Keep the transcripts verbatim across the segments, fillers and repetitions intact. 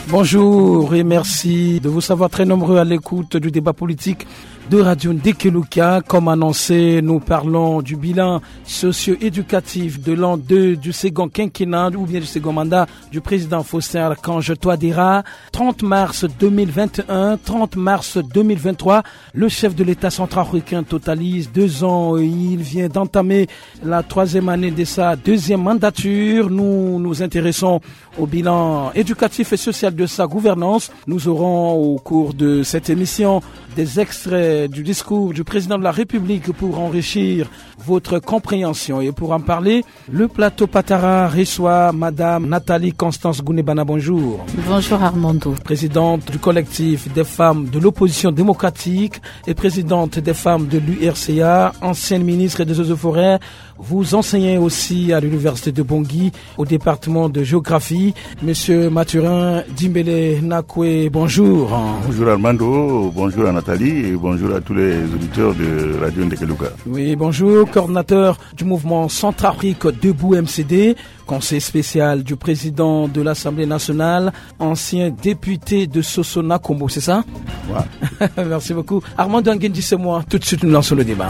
Bonjour et merci de vous savoir très nombreux à l'écoute du débat politique de Radio Ndekeluka. Comme annoncé, nous parlons du bilan socio-éducatif de l'an deux du second quinquennat ou bien du second mandat du président Faustin Archange Touadéra. trente mars deux mille vingt et un, trente mars deux mille vingt-trois, le chef de l'État centrafricain totalise deux ans. Il vient d'entamer la troisième année de sa deuxième mandature. Nous nous intéressons au bilan éducatif et social de sa gouvernance. Nous aurons au cours de cette émission des extraits du discours du président de la République pour enrichir votre compréhension. Et pour en parler, le plateau Patara reçoit Madame Nathalie Constance Gounebana. Bonjour. Bonjour Armando. Présidente du collectif des femmes de l'opposition démocratique et présidente des femmes de l'U R C A, ancienne ministre des Eaux et Forêts. Vous enseignez aussi à l'université de Bangui au département de géographie. Monsieur Mathurin Dimbele Nakwe, bonjour. Bonjour Armando, bonjour à Nathalie et bonjour à tous les auditeurs de Radio Ndekeluka. Oui, bonjour, coordinateur du mouvement Centrafrique Debout M C D, conseiller spécial du président de l'Assemblée nationale, ancien député de Sossona Kombo, c'est ça? Ouais. Merci beaucoup. Armando Nguendi, c'est moi. Tout de suite, nous lançons le débat.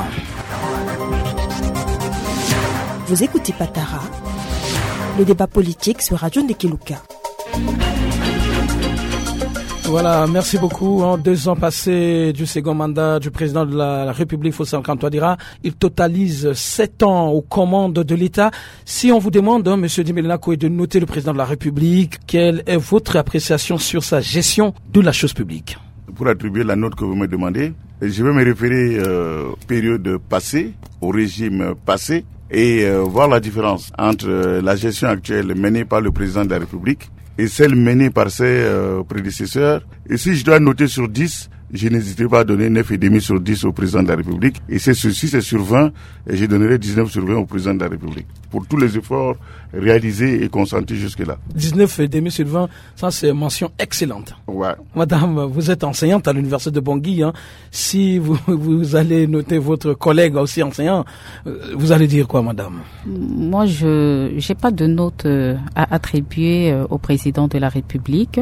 Vous écoutez Patara, le débat politique sur Radio Ndekeluka. Voilà, merci beaucoup. En deux ans passés du second mandat du président de la République, Faustin Archange Touadéra, il totalise sept ans aux commandes de l'État. Si on vous demande, hein, Monsieur Dimbele Nakwe, de noter le président de la République, quelle est votre appréciation sur sa gestion de la chose publique? Pour attribuer la note que vous me demandez, je vais me référer euh, aux périodes passées, au régime passé, et euh, voir la différence entre euh, la gestion actuelle menée par le président de la République et celle menée par ses euh, prédécesseurs. Et si je dois noter sur dix, je n'hésiterai pas à donner neuf virgule cinq sur dix au président de la République. Et c'est ceci, c'est sur vingt, et je donnerai dix-neuf sur vingt au président de la République. Pour tous les efforts réalisés et consentis jusque-là. dix-neuf virgule cinq sur vingt, ça c'est mention excellente. Ouais. Madame, vous êtes enseignante à l'université de Bangui. Hein. Si vous, vous allez noter votre collègue aussi enseignant, vous allez dire quoi, madame? Moi, je j'ai pas de note à attribuer au président de la République.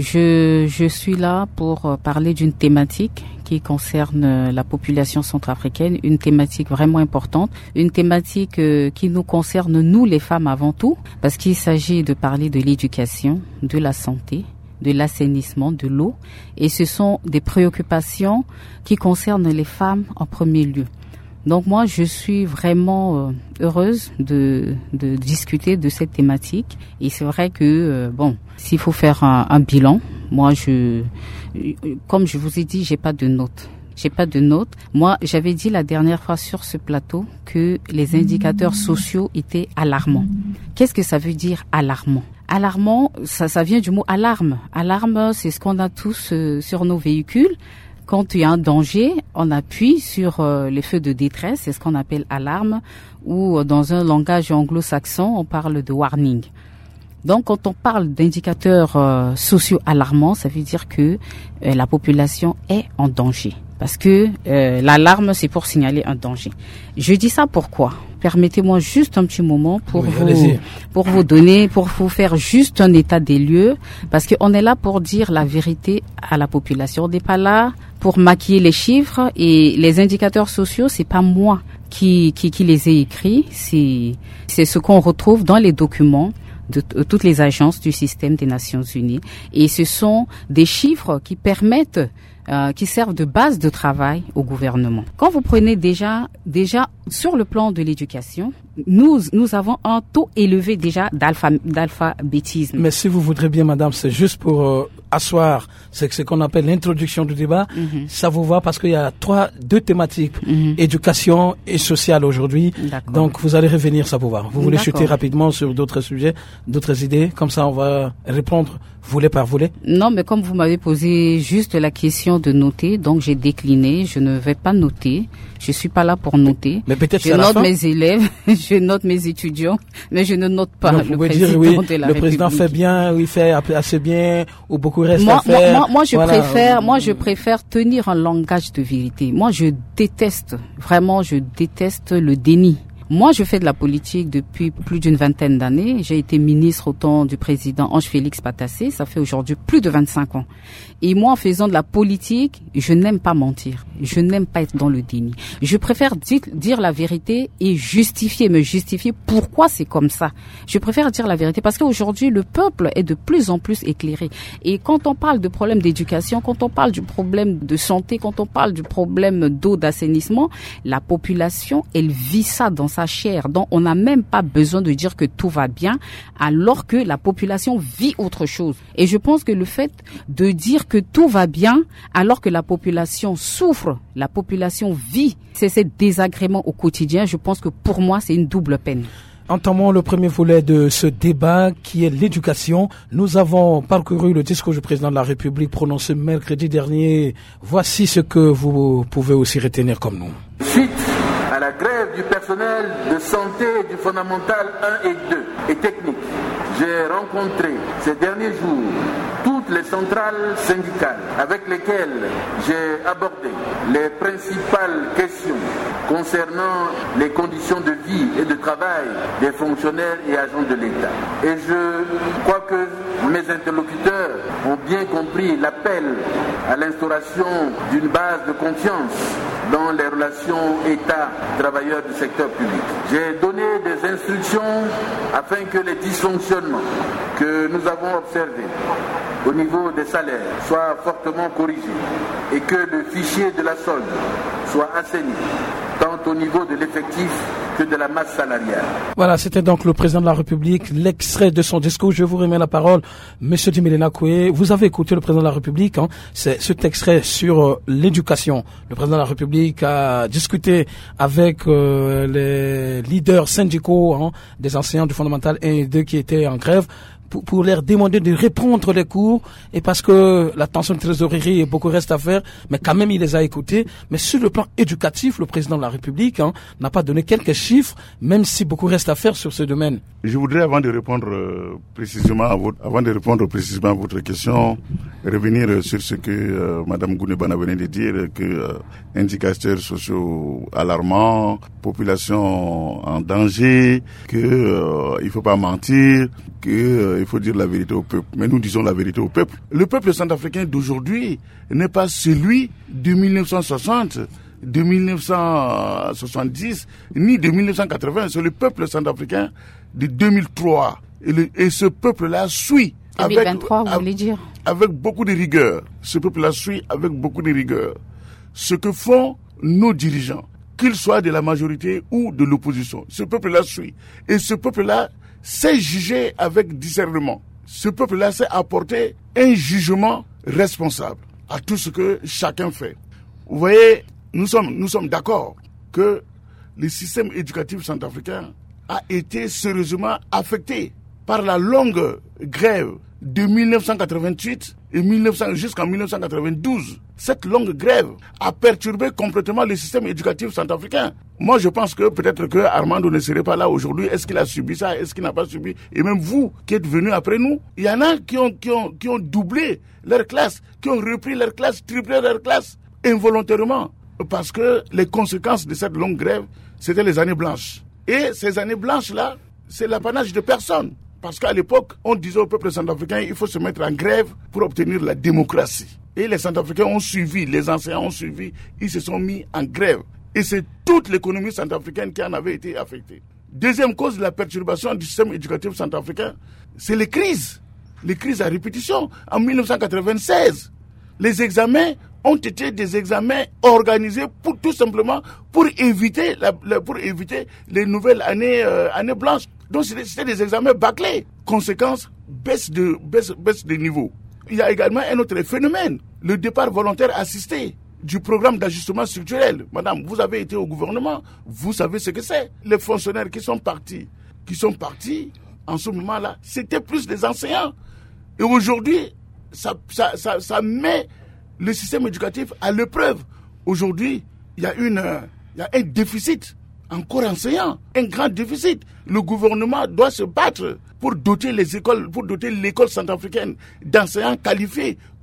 Je, je suis là pour parler d'une thématique qui concerne la population centrafricaine, une thématique vraiment importante, une thématique qui nous concerne nous les femmes avant tout, parce qu'il s'agit de parler de l'éducation, de la santé, de l'assainissement, de l'eau, et ce sont des préoccupations qui concernent les femmes en premier lieu. Donc moi, je suis vraiment heureuse de, de discuter de cette thématique. Et c'est vrai que, euh, bon, s'il faut faire un, un bilan, moi, je, comme je vous ai dit, j'ai pas de notes. J'ai pas de notes. Moi, j'avais dit la dernière fois sur ce plateau que les indicateurs sociaux étaient alarmants. Qu'est-ce que ça veut dire alarmant? Alarmant, ça, ça vient du mot alarme. Alarme, c'est ce qu'on a tous euh, sur nos véhicules. Quand il y a un danger, on appuie sur euh, les feux de détresse, c'est ce qu'on appelle alarme, ou euh, dans un langage anglo-saxon, on parle de warning. Donc, quand on parle d'indicateurs euh, sociaux alarmants, ça veut dire que euh, la population est en danger. Parce que euh, l'alarme, c'est pour signaler un danger. Je dis ça pourquoi? Permettez-moi juste un petit moment pour oui, vous allez-y. pour vous donner, pour vous faire juste un état des lieux, parce qu'on est là pour dire la vérité à la population. On n'est pas là pour maquiller les chiffres, et les indicateurs sociaux, c'est pas moi qui qui, qui les ai écrits, c'est c'est ce qu'on retrouve dans les documents de t- toutes les agences du système des Nations Unies, et ce sont des chiffres qui permettent Euh, qui servent de base de travail au gouvernement. Quand vous prenez déjà, déjà sur le plan de l'éducation, nous, nous avons un taux élevé déjà d'alpha, d'alphabétisme. Mais si vous voudrez bien, madame, c'est juste pour euh, asseoir c'est ce qu'on appelle l'introduction du débat. Mm-hmm. Ça vous va parce qu'il y a trois, deux thématiques, mm-hmm. éducation et sociale aujourd'hui. D'accord. Donc vous allez revenir, ça vous va. Vous voulez D'accord. chuter rapidement sur d'autres sujets, d'autres idées, comme ça on va répondre volet par volet? Non, mais comme vous m'avez posé juste la question de noter, donc j'ai décliné, je ne vais pas noter. Je suis pas là pour noter. Mais peut-être je note mes élèves, je note mes étudiants, mais je ne note pas donc, le vous président dire, oui, de la le République. président fait bien, il fait assez bien, ou beaucoup reste moi, à faire. Moi, moi, moi je voilà. préfère, moi, je préfère tenir un langage de vérité. Moi, je déteste, vraiment, je déteste le déni. Moi, je fais de la politique depuis plus d'une vingtaine d'années. J'ai été ministre au temps du président Ange-Félix Patassé. Ça fait aujourd'hui plus de vingt-cinq ans. Et moi, en faisant de la politique, je n'aime pas mentir. Je n'aime pas être dans le déni. Je préfère dire, dire la vérité et justifier, me justifier pourquoi c'est comme ça. Je préfère dire la vérité parce qu'aujourd'hui, le peuple est de plus en plus éclairé. Et quand on parle de problème d'éducation, quand on parle du problème de santé, quand on parle du problème d'eau, d'assainissement, la population, elle vit ça dans sa chair. Donc, on n'a même pas besoin de dire que tout va bien, alors que la population vit autre chose. Et je pense que le fait de dire que tout va bien, alors que la population souffre, la population vit, c'est ces désagréments au quotidien. Je pense que pour moi, c'est une double peine. Entamons le premier volet de ce débat qui est l'éducation. Nous avons parcouru le discours du président de la République prononcé mercredi dernier. Voici ce que vous pouvez aussi retenir comme nous. Suite à la grève du personnel de santé du fondamental un et deux et technique, j'ai rencontré ces derniers jours toutes les centrales syndicales avec lesquelles j'ai abordé les principales questions concernant les conditions de vie et de travail des fonctionnaires et agents de l'État. Et je crois que mes interlocuteurs ont bien compris l'appel à l'instauration d'une base de confiance dans les relations État-travailleurs du secteur public. J'ai donné des instructions afin que les dysfonctionnements que nous avons observés au niveau des salaires soient fortement corrigés et que le fichier de la solde soit assaini, tant au niveau de l'effectif que de la masse salariale. Voilà, c'était donc le président de la République, l'extrait de son discours. Je vous remets la parole, Monsieur Dimilena Koué. Vous avez écouté le président de la République, hein, c'est cet extrait sur euh, l'éducation. Le président de la République a discuté avec euh, les leaders syndicaux hein, des enseignants du fondamental un et deux qui étaient en grève, Pour, pour leur demander de reprendre les cours, et parce que la tension de trésorerie et beaucoup reste à faire, mais quand même il les a écoutés. Mais sur le plan éducatif, le président de la République hein, n'a pas donné quelques chiffres, même si beaucoup reste à faire sur ce domaine. Je voudrais, avant de répondre euh, précisément à votre, avant de répondre précisément à votre question, revenir sur ce que euh, Madame Gounebana venait de dire, que euh, indicateurs sociaux alarmants, population en danger, que euh, il faut pas mentir, que euh, il faut dire la vérité au peuple. Mais nous disons la vérité au peuple. Le peuple centrafricain d'aujourd'hui n'est pas celui de mille neuf cent soixante, de mille neuf cent soixante-dix, ni de mille neuf cent quatre-vingts. C'est le peuple centrafricain de deux mille trois. Et, le, et ce peuple-là suit deux mille vingt-trois, avec, vous voulez dire avec beaucoup de rigueur. Ce peuple-là suit avec beaucoup de rigueur ce que font nos dirigeants, qu'ils soient de la majorité ou de l'opposition. Ce peuple-là suit. Et ce peuple-là sait juger avec discernement. Ce peuple-là sait apporter un jugement responsable à tout ce que chacun fait. Vous voyez, nous sommes, nous sommes d'accord que le système éducatif centrafricain a été sérieusement affecté par la longue grève de mille neuf cent quatre-vingt-huit et mille neuf cents jusqu'en mille neuf cent quatre-vingt-douze. Cette longue grève a perturbé complètement le système éducatif centrafricain. Moi, je pense que peut-être que Armando ne serait pas là aujourd'hui. Est-ce qu'il a subi ça? Est-ce qu'il n'a pas subi? Et même vous, qui êtes venus après nous, il y en a qui ont, qui ont, qui ont doublé leur classe, qui ont repris leur classe, triplé leur classe, involontairement. Parce que les conséquences de cette longue grève, c'était les années blanches. Et ces années blanches-là, c'est l'apanage de personne. Parce qu'à l'époque, on disait au peuple centrafricain, il faut se mettre en grève pour obtenir la démocratie. Et les centrafricains ont suivi, les enseignants ont suivi, ils se sont mis en grève. Et c'est toute l'économie centrafricaine qui en avait été affectée. Deuxième cause de la perturbation du système éducatif centrafricain, c'est les crises. Les crises à répétition. En mille neuf cent quatre-vingt-seize, les examens ont été des examens organisés pour tout simplement pour éviter, la, la, pour éviter les nouvelles années, euh, années blanches. Donc c'était, c'était des examens bâclés. Conséquence, baisse de, baisse, baisse de niveau. Il y a également un autre phénomène, le départ volontaire assisté du programme d'ajustement structurel. Madame, vous avez été au gouvernement, vous savez ce que c'est. Les fonctionnaires qui sont partis, qui sont partis en ce moment-là, c'était plus des enseignants. Et aujourd'hui, ça, ça, ça, ça met le système éducatif à l'épreuve. Aujourd'hui, il y a une, il y a un déficit encore enseignant, un grand déficit. Le gouvernement doit se battre pour doter les écoles, pour doter l'école centrafricaine d'enseignants qualifiés,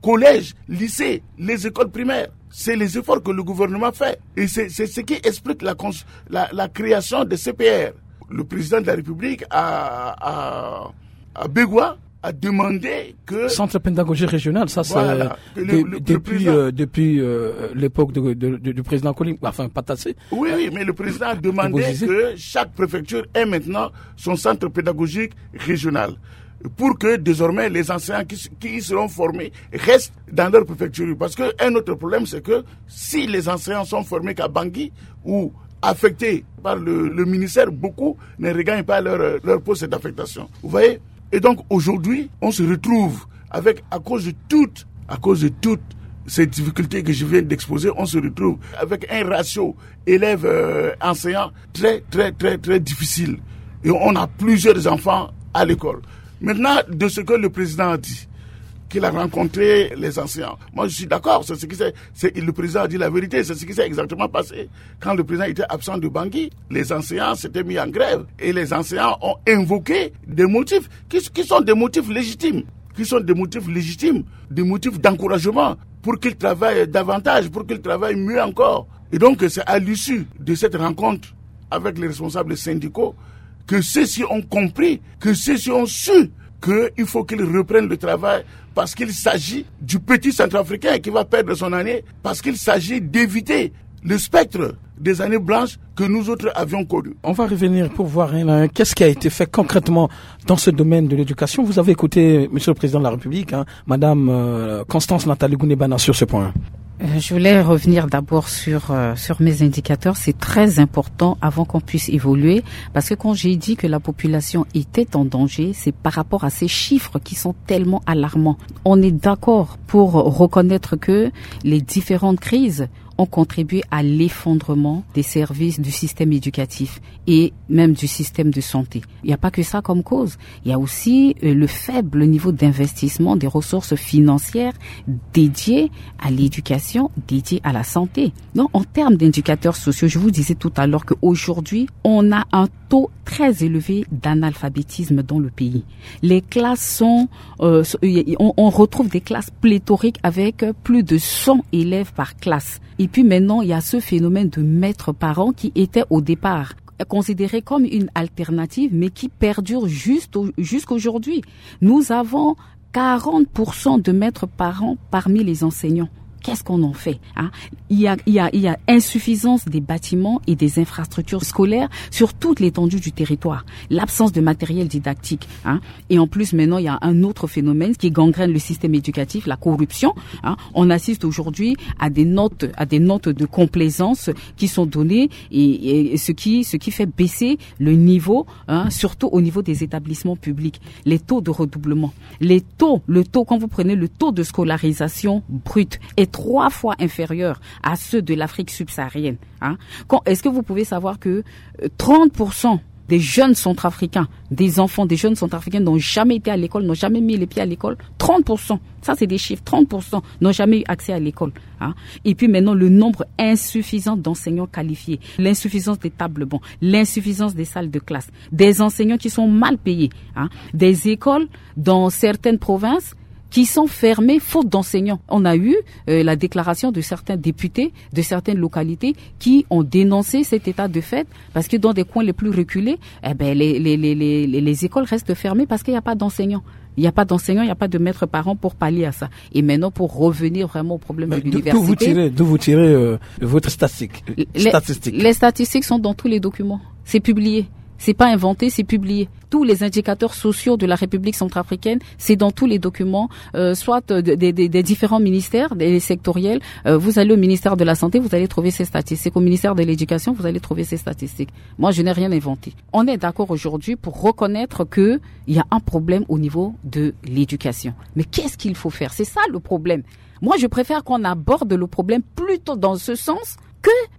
collèges, lycées, les écoles primaires. C'est les efforts que le gouvernement fait. Et c'est, c'est ce qui explique la, la, la création de C P R. Le président de la République à, à, à Bégoua a demandé que... Centre pédagogique régional, ça voilà, c'est le, de, le, depuis, le euh, depuis euh, l'époque de, de, de, du président Colim, enfin Patassé. Oui, oui, mais le président a demandé que chaque préfecture ait maintenant son centre pédagogique régional, pour que désormais les enseignants qui, qui y seront formés restent dans leur préfecture. Parce qu'un autre problème, c'est que si les enseignants sont formés qu'à Bangui ou affectés par le, le ministère, beaucoup ne regagnent pas leur, leur poste d'affectation. Vous voyez? Et donc aujourd'hui, on se retrouve avec, à cause de toutes, à cause de toutes ces difficultés que je viens d'exposer, on se retrouve avec un ratio élève-enseignant très, très, très, très difficile. Et on a plusieurs enfants à l'école. Maintenant, de ce que le président a dit, qu'il a rencontré les enseignants. Moi, je suis d'accord, c'est ce qui s'est, c'est, le président a dit la vérité, c'est ce qui s'est exactement passé. Quand le président était absent de Bangui, les enseignants s'étaient mis en grève et les enseignants ont invoqué des motifs qui, qui sont des motifs légitimes, qui sont des motifs légitimes, des motifs d'encouragement pour qu'ils travaillent davantage, pour qu'ils travaillent mieux encore. Et donc, c'est à l'issue de cette rencontre avec les responsables syndicaux que ceux-ci ont compris, que ceux-ci ont su qu'il faut qu'ils reprennent le travail parce qu'il s'agit du petit centrafricain qui va perdre son année, parce qu'il s'agit d'éviter le spectre des années blanches que nous autres avions connues. On va revenir pour voir hein, qu'est-ce qui a été fait concrètement dans ce domaine de l'éducation. Vous avez écouté Monsieur le Président de la République, hein, Madame euh, Constance Nathalie Gounebana sur ce point. Je voulais revenir d'abord sur euh, sur mes indicateurs. C'est très important avant qu'on puisse évoluer, parce que quand j'ai dit que la population était en danger, c'est par rapport à ces chiffres qui sont tellement alarmants. On est d'accord pour reconnaître que les différentes crises ont contribué à l'effondrement des services du système éducatif et même du système de santé. Il n'y a pas que ça comme cause. Il y a aussi euh, le faible niveau d'investissement des ressources financières dédiées à l'éducation, dédiées à la santé. Donc, en termes d'indicateurs sociaux, je vous disais tout à l'heure qu'aujourd'hui, on a un taux très élevé d'analphabétisme dans le pays. Les classes sont, euh, on, on retrouve des classes pléthoriques avec plus de cent élèves par classe. Et puis maintenant, il y a ce phénomène de maîtres-parents qui était au départ considéré comme une alternative, mais qui perdure juste au, jusqu'aujourd'hui. Nous avons quarante pour cent de maîtres-parents parmi les enseignants. Qu'est-ce qu'on en fait, hein? Il y a, il y a, il y a insuffisance des bâtiments et des infrastructures scolaires sur toute l'étendue du territoire. L'absence de matériel didactique, hein? Et en plus, maintenant, il y a un autre phénomène qui gangrène le système éducatif, la corruption, hein? On assiste aujourd'hui à des notes, à des notes de complaisance qui sont données et, et ce qui, ce qui fait baisser le niveau, hein, surtout au niveau des établissements publics. Les taux de redoublement, les taux, le taux, quand vous prenez le taux de scolarisation brute est trois fois inférieur à ceux de l'Afrique subsaharienne. Hein. Quand, est-ce que vous pouvez savoir que trente pour cent des jeunes centrafricains, des enfants, des jeunes centrafricains n'ont jamais été à l'école, n'ont jamais mis les pieds à l'école? trente pour cent, ça c'est des chiffres, trente pour cent n'ont jamais eu accès à l'école. Hein. Et puis maintenant, le nombre insuffisant d'enseignants qualifiés, l'insuffisance des tables bancs, l'insuffisance des salles de classe, des enseignants qui sont mal payés, hein. Des écoles dans certaines provinces qui sont fermés faute d'enseignants. On a eu euh, la déclaration de certains députés de certaines localités qui ont dénoncé cet état de fait parce que dans des coins les plus reculés, eh ben les les les les, les écoles restent fermées parce qu'il n'y a pas d'enseignants. Il n'y a pas d'enseignants, il n'y a pas de maîtres parents pour pallier à ça. Et maintenant, pour revenir vraiment au problème Mais de l'université... D'où vous tirez, d'où vous tirez euh, votre statistique, les, statistique les statistiques sont dans tous les documents. C'est publié. C'est pas inventé, c'est publié. Tous les indicateurs sociaux de la République centrafricaine, c'est dans tous les documents, euh, soit des de, de, de différents ministères, des sectoriels. Euh, vous allez au ministère de la Santé, vous allez trouver ces statistiques. Au ministère de l'Éducation, vous allez trouver ces statistiques. Moi, je n'ai rien inventé. On est d'accord aujourd'hui pour reconnaître que il y a un problème au niveau de l'éducation. Mais qu'est-ce qu'il faut faire? C'est ça le problème. Moi, je préfère qu'on aborde le problème plutôt dans ce sens que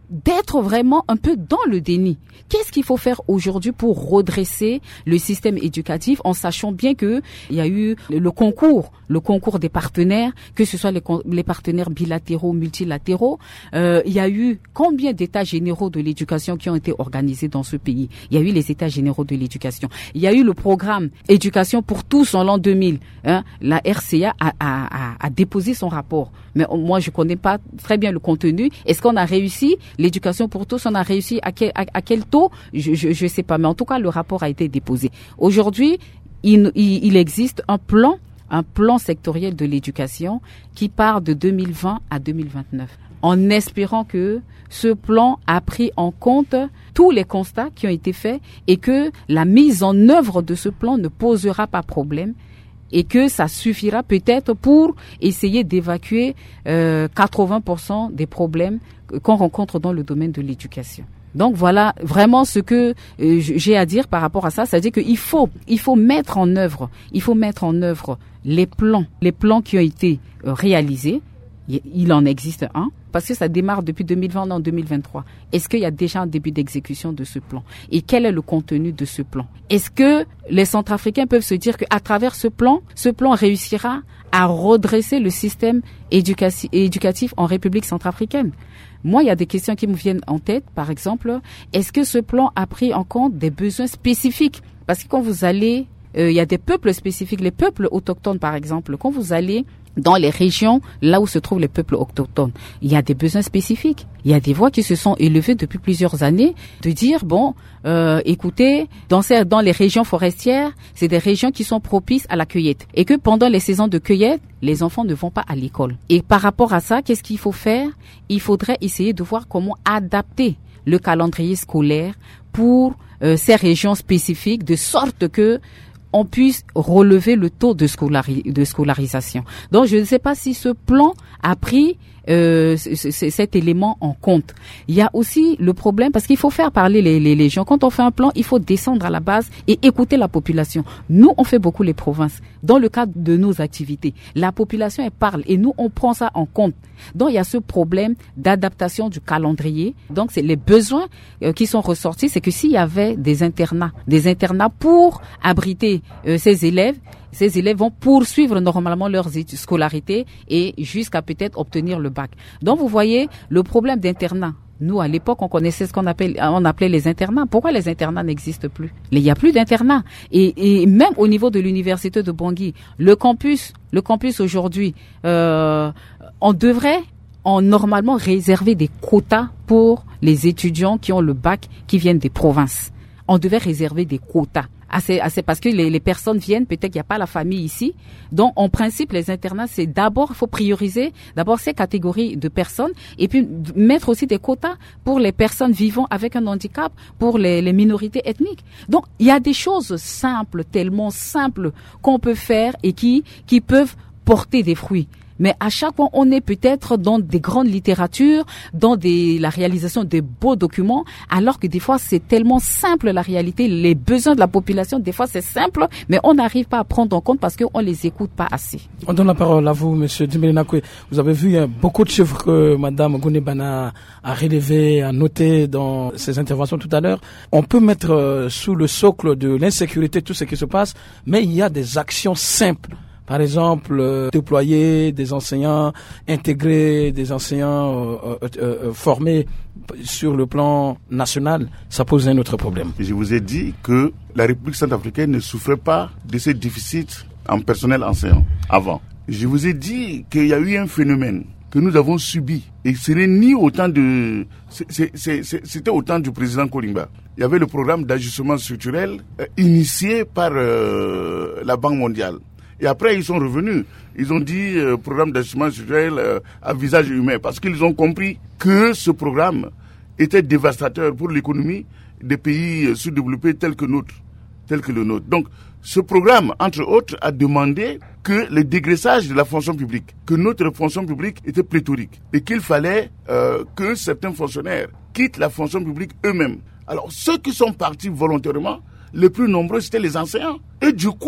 d'être vraiment un peu dans le déni. Qu'est-ce qu'il faut faire aujourd'hui pour redresser le système éducatif en sachant bien que il y a eu le concours, le concours des partenaires, que ce soit les, les partenaires bilatéraux, multilatéraux. Euh, il y a eu combien d'états généraux de l'éducation qui ont été organisés dans ce pays? Il y a eu les états généraux de l'éducation. Il y a eu le programme éducation pour tous en l'an deux mille. Hein. La R C A a, a, a, a déposé son rapport. Mais moi, je connais pas très bien le contenu. Est-ce qu'on a réussi? L'éducation pour tous, on a réussi à quel, à, à quel taux? Je, je, je sais pas. Mais en tout cas, le rapport a été déposé. Aujourd'hui, il, il, il existe un plan, un plan sectoriel de l'éducation qui part de deux mille vingt à deux mille vingt-neuf. En espérant que ce plan a pris en compte tous les constats qui ont été faits et que la mise en œuvre de ce plan ne posera pas problème et que ça suffira peut-être pour essayer d'évacuer euh, quatre-vingts pour cent des problèmes qu'on rencontre dans le domaine de l'éducation. Donc voilà vraiment ce que euh, j'ai à dire par rapport à ça, c'est-à-dire qu'il faut il faut mettre en œuvre, il faut mettre en œuvre les plans, les plans qui ont été euh, réalisés. Il en existe un, parce que ça démarre depuis deux mille vingt en deux mille vingt-trois. Est-ce qu'il y a déjà un début d'exécution de ce plan? Et quel est le contenu de ce plan? Est-ce que les Centrafricains peuvent se dire qu'à travers ce plan, ce plan réussira à redresser le système éducatif, éducatif en République centrafricaine? Moi, il y a des questions qui me viennent en tête. Par exemple, est-ce que ce plan a pris en compte des besoins spécifiques? Parce que quand vous allez, euh, il y a des peuples spécifiques, les peuples autochtones par exemple, quand vous allez dans les régions là où se trouvent les peuples autochtones, il y a des besoins spécifiques. Il y a des voix qui se sont élevées depuis plusieurs années de dire, bon, euh, écoutez, dans, ces, dans les régions forestières, c'est des régions qui sont propices à la cueillette. Et que pendant les saisons de cueillette, les enfants ne vont pas à l'école. Et par rapport à ça, qu'est-ce qu'il faut faire? Il faudrait essayer de voir comment adapter le calendrier scolaire pour euh, ces régions spécifiques, de sorte que on puisse relever le taux de, scolari- de scolarisation. Donc, je ne sais pas si ce plan a pris euh, c- c- cet élément en compte. Il y a aussi le problème, parce qu'il faut faire parler les, les, les gens. Quand on fait un plan, il faut descendre à la base et écouter la population. Nous, on fait beaucoup les provinces. Dans le cadre de nos activités, la population, elle parle et nous, on prend ça en compte. Donc, il y a ce problème d'adaptation du calendrier. Donc, c'est les besoins euh, qui sont ressortis. C'est que s'il y avait des internats, des internats pour abriter euh, ces élèves, ces élèves vont poursuivre normalement leurs études, scolarité et jusqu'à peut-être obtenir le bac. Donc, vous voyez, le problème d'internat. Nous, à l'époque, on connaissait ce qu'on appelle, on appelait les internats. Pourquoi les internats n'existent plus? Il n'y a plus d'internats. Et, et même au niveau de l'université de Bangui, le campus, le campus aujourd'hui, euh, on devrait, on normalement réserver des quotas pour les étudiants qui ont le bac, qui viennent des provinces. On devait réserver des quotas. Assez, assez, parce que les, les personnes viennent, peut-être qu'il n'y a pas la famille ici. Donc, en principe, les internats, c'est d'abord, il faut prioriser d'abord ces catégories de personnes et puis mettre aussi des quotas pour les personnes vivant avec un handicap, pour les, les minorités ethniques. Donc, il y a des choses simples, tellement simples qu'on peut faire et qui, qui peuvent porter des fruits. Mais à chaque fois, on est peut-être dans des grandes littératures, dans des, la réalisation de beaux documents, alors que des fois, c'est tellement simple la réalité. Les besoins de la population, des fois, c'est simple, mais on n'arrive pas à prendre en compte parce qu'on les écoute pas assez. On donne la parole à vous, Monsieur Dimbélé-Nakoué. Vous avez vu, il y a beaucoup de chiffres que Madame Gounebana a relevés, a notés dans ses interventions tout à l'heure. On peut mettre euh, sous le socle de l'insécurité tout ce qui se passe, mais il y a des actions simples. Par exemple, euh, déployer des enseignants, intégrer des enseignants euh, euh, euh, formés sur le plan national, ça pose un autre problème. Je vous ai dit que la République centrafricaine ne souffrait pas de ces déficits en personnel enseignant avant. Je vous ai dit qu'il y a eu un phénomène que nous avons subi. Et ce n'est ni autant de... C'est, c'est, c'est, c'était au temps du président Kolimba. Il y avait le programme d'ajustement structurel euh, initié par euh, la Banque mondiale. Et après, ils sont revenus. Ils ont dit euh, programme d'ajustement structurel euh, à visage humain parce qu'ils ont compris que ce programme était dévastateur pour l'économie des pays euh, sous-développés tels que nôtre, tels que le nôtre. Donc, ce programme, entre autres, a demandé que le dégraissage de la fonction publique, que notre fonction publique était pléthorique et qu'il fallait euh, que certains fonctionnaires quittent la fonction publique eux-mêmes. Alors, ceux qui sont partis volontairement, les plus nombreux, c'était les enseignants. Et du coup,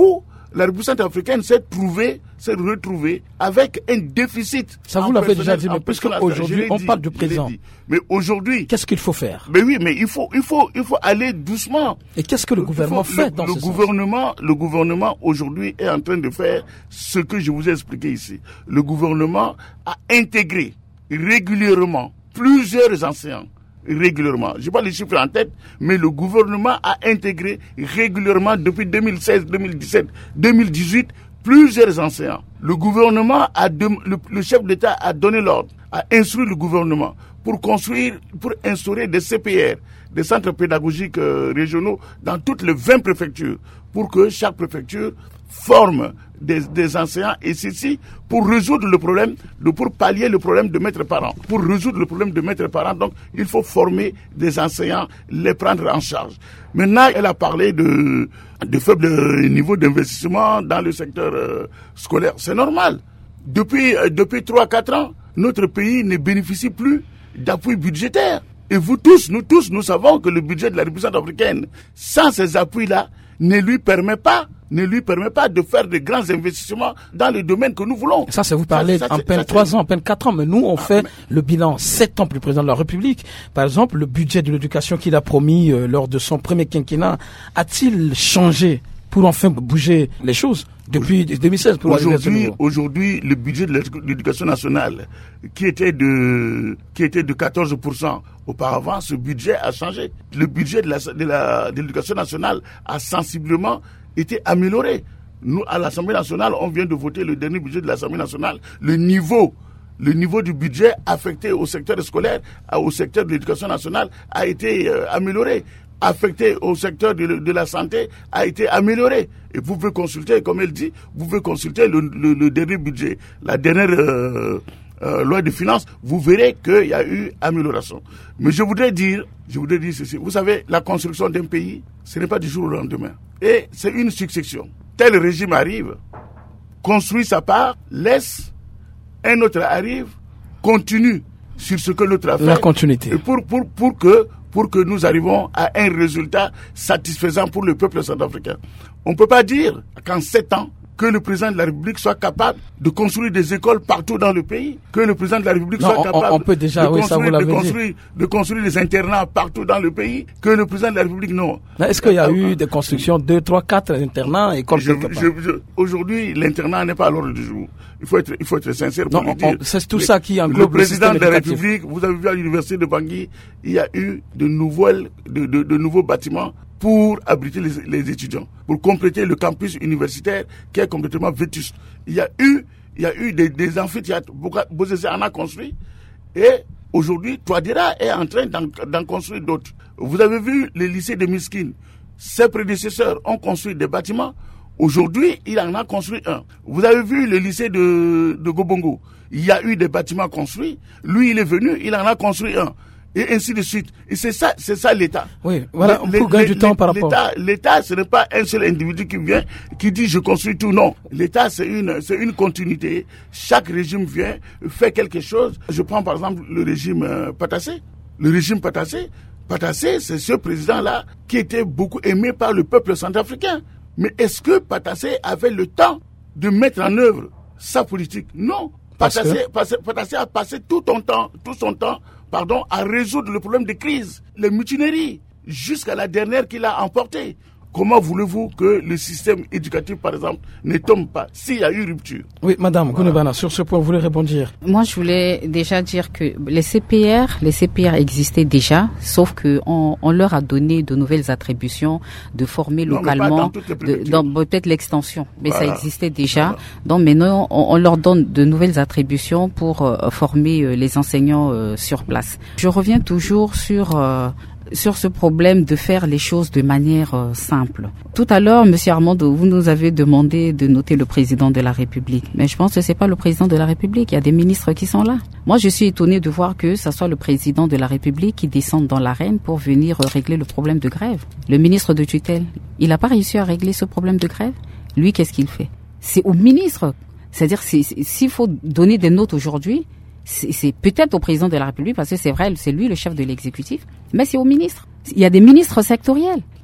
la République centrafricaine s'est trouvée, s'est retrouvée avec un déficit. Ça vous l'avez déjà dit, mais puisque aujourd'hui on parle du présent. Mais aujourd'hui, qu'est-ce qu'il faut faire? Mais oui, mais il faut, il faut, il faut aller doucement. Et qu'est-ce que le gouvernement faut, fait le, dans le ce gouvernement, sens? Le gouvernement aujourd'hui est en train de faire ce que je vous ai expliqué ici. Le gouvernement a intégré régulièrement plusieurs enseignants. Régulièrement. Je n'ai pas les chiffres en tête, mais le gouvernement a intégré régulièrement depuis deux mille seize, deux mille dix-sept, deux mille dix-huit plusieurs enseignants. Le gouvernement a de, le, le chef d'État a donné l'ordre, a instruit le gouvernement pour construire, pour instaurer des C P R, des centres pédagogiques euh, régionaux dans toutes les vingt préfectures, pour que chaque préfecture forme des, des enseignants, et ceci pour résoudre le problème, de, pour pallier le problème de maîtres parents. Pour résoudre le problème de maîtres parents, donc il faut former des enseignants, les prendre en charge. Maintenant, elle a parlé de, de faible niveau d'investissement dans le secteur euh, scolaire. C'est normal. Depuis, euh, depuis trois à quatre ans, notre pays ne bénéficie plus d'appui budgétaire. Et vous tous, nous tous, nous savons que le budget de la République centrafricaine, sans ces appuis-là, ne lui permet pas, ne lui permet pas de faire de grands investissements dans le domaine que nous voulons. Ça, c'est vous parlez ça, ça, en peine trois ans, en peine quatre ans, mais nous, on ah, fait mais... le bilan sept ans pour le président de la République. Par exemple, le budget de l'éducation qu'il a promis euh, lors de son premier quinquennat, a-t-il changé pour enfin bouger les choses depuis deux mille seize pour aujourd'hui, aujourd'hui, le budget de l'éducation nationale, qui était de, qui était de quatorze pour cent auparavant, ce budget a changé. Le budget de la, de la, de l'éducation nationale a sensiblement été amélioré. Nous, à l'Assemblée nationale, on vient de voter le dernier budget de l'Assemblée nationale. Le niveau, le niveau du budget affecté au secteur scolaire, au secteur de l'éducation nationale a été euh, amélioré. Affecté au secteur de, de la santé a été amélioré. Et vous pouvez consulter, comme elle dit, vous pouvez consulter le, le, le dernier budget, la dernière euh, euh, loi de finances, vous verrez qu'il y a eu amélioration. Mais je voudrais dire, je voudrais dire ceci. Vous savez, la construction d'un pays, ce n'est pas du jour au lendemain. Et c'est une succession. Tel régime arrive, construit sa part, laisse, un autre arrive, continue sur ce que l'autre a fait. La continuité. Et pour, pour, pour que pour que nous arrivions à un résultat satisfaisant pour le peuple centrafricain. On ne peut pas dire qu'en sept ans, que le président de la République soit capable de construire des écoles partout dans le pays, que le président de la République non, soit capable on, on peut déjà, de, oui, construire, ça vous de, construire, de construire des internats partout dans le pays, que le président de la République, non. Est-ce qu'il y a euh, eu des constructions, deux, trois, quatre internats, écoles je, quelque part? je, je, Aujourd'hui, l'internat n'est pas à l'ordre du jour. Il faut être, il faut être sincère pour non, le dire. C'est tout ça qui englobe le président le de la République. Vous avez vu à l'université de Bangui, il y a eu de nouvelles, de, de, de nouveaux bâtiments pour abriter les, les étudiants, pour compléter le campus universitaire qui est complètement vétuste. Il y a eu, il y a eu des, des amphithéâtres. Bozézé en a construit et aujourd'hui, Touadéra est en train d'en, d'en construire d'autres. Vous avez vu le lycée de Miskine. Ses prédécesseurs ont construit des bâtiments. Aujourd'hui, il en a construit un. Vous avez vu le lycée de, de Gobongo. Il y a eu des bâtiments construits. Lui, il est venu, il en a construit un. Et ainsi de suite. Et c'est ça, c'est ça l'État. Oui, voilà, on peut gagner du temps par rapport. L'État, l'État, ce n'est pas un seul individu qui vient, qui dit je construis tout. Non. L'État, c'est une, c'est une continuité. Chaque régime vient, fait quelque chose. Je prends par exemple le régime euh, Patassé. Le régime Patassé. Patassé, c'est ce président-là qui était beaucoup aimé par le peuple centrafricain. Mais est-ce que Patassé avait le temps de mettre en œuvre sa politique? Non. Patassé, que... Patassé a passé tout son temps, tout son temps, pardon, à résoudre le problème des crises, les mutineries, jusqu'à la dernière qu'il a emportée. Comment voulez-vous que le système éducatif, par exemple, ne tombe pas s'il y a eu rupture? Oui, Madame voilà. Gounebana, sur ce point, vous voulez répondre? Moi, je voulais déjà dire que les C P R, les C P R existaient déjà, sauf que on, on leur a donné de nouvelles attributions, de former non, localement, de, dans peut-être l'extension, mais voilà. Ça existait déjà. Voilà. Donc maintenant, on, on leur donne de nouvelles attributions pour euh, former euh, les enseignants euh, sur place. Je reviens toujours sur euh, sur ce problème de faire les choses de manière euh, simple. Tout à l'heure, Monsieur Armando, vous nous avez demandé de noter le président de la République. Mais je pense que c'est pas le président de la République. Il y a des ministres qui sont là. Moi, je suis étonnée de voir que ça soit le président de la République qui descende dans l'arène pour venir régler le problème de grève. Le ministre de tutelle, il n'a pas réussi à régler ce problème de grève. Lui, qu'est-ce qu'il fait? C'est au ministre. C'est-à-dire, c'est, c'est, s'il faut donner des notes aujourd'hui, C'est, c'est peut-être au président de la République, parce que c'est vrai, c'est lui le chef de l'exécutif, mais c'est au ministre. Il y a des ministres sectoriels.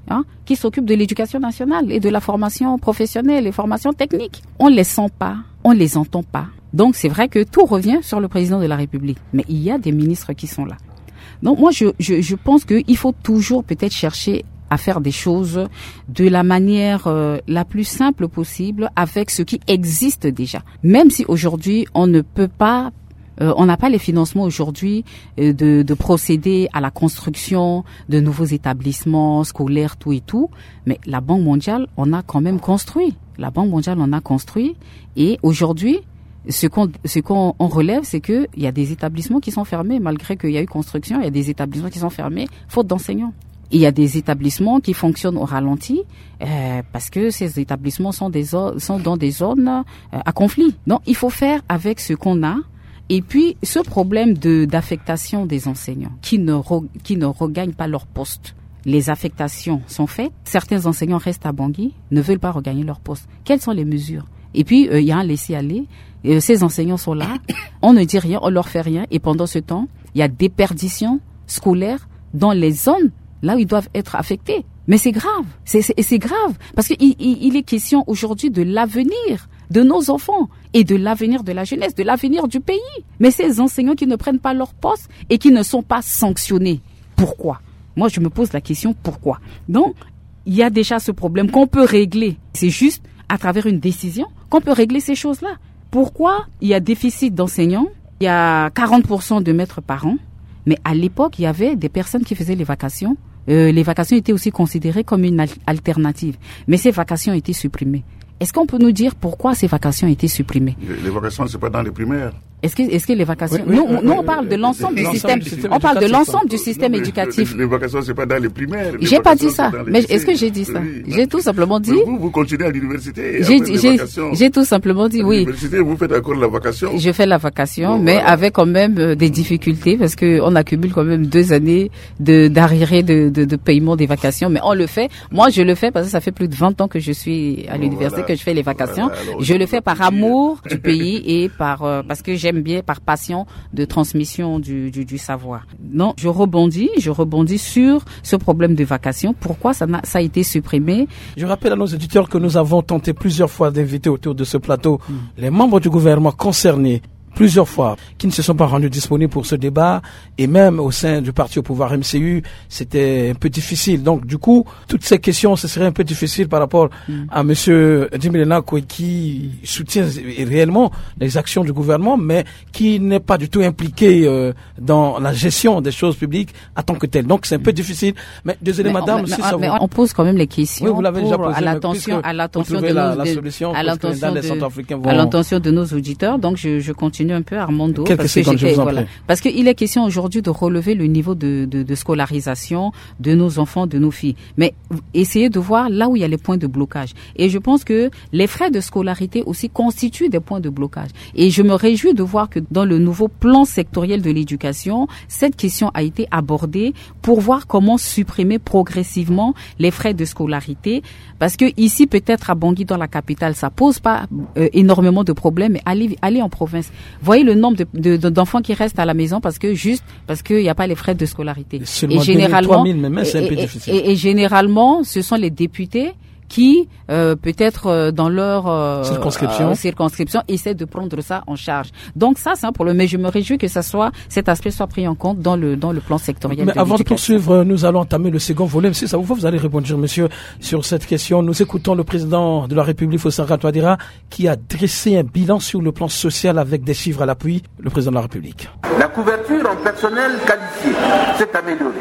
hein, qui s'occupent de l'éducation nationale et de la formation professionnelle et formation technique. On les sent pas, on les entend pas. Donc c'est vrai que tout revient sur le président de la République. Mais il y a des ministres qui sont là. Donc moi je, je, je pense qu'il faut toujours peut-être chercher à faire des choses de la manière euh, la plus simple possible avec ce qui existe déjà. Même si aujourd'hui on ne peut pas, euh, on n'a pas les financements aujourd'hui euh, de, de procéder à la construction de nouveaux établissements scolaires, tout et tout. Mais la Banque mondiale, on a quand même construit. La Banque mondiale, on a construit. Et aujourd'hui, ce qu'on, ce qu'on on relève, c'est que il y a des établissements qui sont fermés malgré qu'il y a eu construction. Il y a des établissements qui sont fermés faute d'enseignants. Il y a des établissements qui fonctionnent au ralenti euh, parce que ces établissements sont, des zo- sont dans des zones euh, à conflit. Donc, il faut faire avec ce qu'on a. Et puis, ce problème de, d'affectation des enseignants qui ne, re, qui ne regagnent pas leur poste. Les affectations sont faites. Certains enseignants restent à Bangui, ne veulent pas regagner leur poste. Quelles sont les mesures? Et puis, euh, il y a un laisser-aller. Euh, ces enseignants sont là. On ne dit rien, on leur fait rien. Et pendant ce temps, il y a déperdition scolaire dans les zones là où ils doivent être affectés. Mais c'est grave, c'est, c'est, c'est grave, parce qu'il il, il est question aujourd'hui de l'avenir de nos enfants et de l'avenir de la jeunesse, de l'avenir du pays. Mais ces enseignants qui ne prennent pas leur poste et qui ne sont pas sanctionnés, pourquoi? Moi, je me pose la question, pourquoi? Donc, il y a déjà ce problème qu'on peut régler. C'est juste à travers une décision qu'on peut régler ces choses-là. Pourquoi il y a déficit d'enseignants? Il y a quarante pour cent de maîtres par an. Mais à l'époque, il y avait des personnes qui faisaient les vacations. Euh, les vacations étaient aussi considérées comme une al- alternative. Mais ces vacations étaient supprimées. Est-ce qu'on peut nous dire pourquoi ces vacations étaient supprimées? Les, les vacations, c'est pas dans les primaires. Est-ce que, est-ce que les vacations... Oui, oui, nous, oui, nous, oui, on parle de l'ensemble oui, du système. Du système on parle de l'ensemble du Non, système mais éducatif. Les, les vacations, c'est pas dans les primaires. Les J'ai pas dit vacations, ça. c'est dans les Mais lycées. est-ce que j'ai dit ça? Oui. J'ai tout simplement dit... Mais vous, vous continuez à l'université. J'ai, après les j'ai, vacations. j'ai tout simplement dit À oui. l'université, vous faites encore la vacation. Je fais la vacation, Bon, mais voilà. avec quand même euh, des difficultés parce que on accumule quand même deux années de d'arriérés de, de de paiement des vacations. Mais on le fait. Moi, je le fais parce que ça fait plus de vingt ans que je suis à Bon, l'université, voilà. que je fais les vacations. Voilà, alors, je le vous fais par continuez. amour du pays et par euh, parce que j'aime bien, par passion de transmission du, du du savoir. Non, je rebondis, je rebondis sur ce problème de vacations. Pourquoi ça n'a, ça a été supprimé? Je rappelle à nos éditeurs que nous avons tenté plusieurs fois d'inviter autour de ce plateau mmh. les membres du gouvernement concernés, plusieurs fois, qui ne se sont pas rendus disponibles pour ce débat, et même au sein du parti au pouvoir M C U, c'était un peu difficile. Donc, du coup, toutes ces questions, ce serait un peu difficile par rapport mm. à Monsieur Djibril Koué, qui soutient réellement les actions du gouvernement, mais qui n'est pas du tout impliqué euh, dans la gestion des choses publiques en tant que tel. Donc, c'est un peu difficile. Mais désolé, mais madame, on, si mais, ça mais vous... on pose quand même les questions. Oui, vous l'avez déjà posé, à l'attention, à l'attention de la, nos, la solution, à l'attention de, vont... à l'attention de nos auditeurs. Donc, je, je continue un peu, Armando. Quelques parce secondes, que je vous en voilà, prie. parce qu'il est question aujourd'hui de relever le niveau de, de, de scolarisation de nos enfants, de nos filles. Mais essayez de voir là où il y a les points de blocage. Et je pense que les frais de scolarité aussi constituent des points de blocage. Et je me réjouis de voir que dans le nouveau plan sectoriel de l'éducation, cette question a été abordée pour voir comment supprimer progressivement les frais de scolarité. Parce que ici, peut-être à Bangui, dans la capitale, ça pose pas euh, énormément de problèmes, mais allez, allez en province. Voyez le nombre de, de, de, d'enfants qui restent à la maison parce que juste parce qu'il n'y a pas les frais de scolarité. Et généralement, deux mille, trois mille, mais c'est un peu et, difficile. Et, et généralement, ce sont les députés qui, euh, peut-être euh, dans leur euh, circonscription. Euh, circonscription, essaient de prendre ça en charge. Donc ça, c'est un problème. Mais je me réjouis que ça soit, cet aspect soit pris en compte dans le dans le plan sectoriel. Mais de avant de l'éducation. poursuivre, nous allons entamer le second volet. Si ça vous va, vous allez répondre, monsieur, sur cette question. Nous écoutons le président de la République, Fossanra Touadéra, qui a dressé un bilan sur le plan social avec des chiffres à l'appui. Le président de la République. La couverture en personnel qualifié s'est améliorée,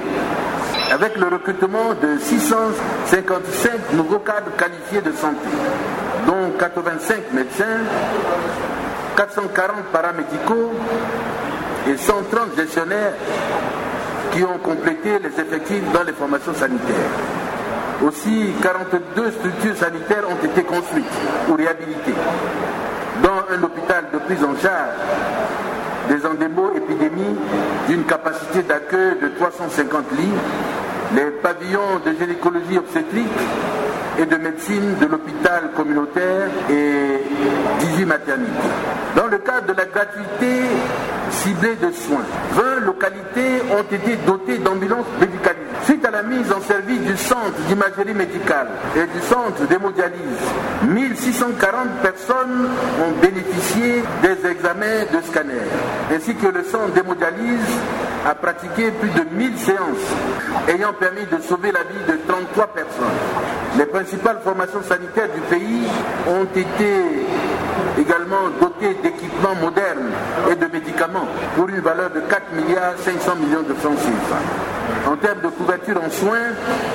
avec le recrutement de six cent cinquante-cinq nouveaux cadres qualifiés de santé, dont quatre-vingt-cinq médecins, quatre cent quarante paramédicaux et cent trente gestionnaires qui ont complété les effectifs dans les formations sanitaires. Aussi, quarante-deux structures sanitaires ont été construites ou réhabilitées, dont un hôpital de prise en charge des endémo-épidémies d'une capacité d'accueil de trois cent cinquante lits, les pavillons de gynécologie obstétrique et de médecine de l'hôpital communautaire et dix-huit maternités. Dans le cadre de la gratuité ciblée de soins, vingt localités ont été dotées d'ambulances médicalisées. Suite à la la mise en service du centre d'imagerie médicale et du centre d'hémodialyse, mille six cent quarante personnes ont bénéficié des examens de scanner, ainsi que le centre d'hémodialyse a pratiqué plus de mille séances, ayant permis de sauver la vie de trente-trois personnes. Les principales formations sanitaires du pays ont été également dotées d'équipements modernes et de médicaments pour une valeur de quatre milliards cinq cents millions de francs C F A. En termes de couverture en soins,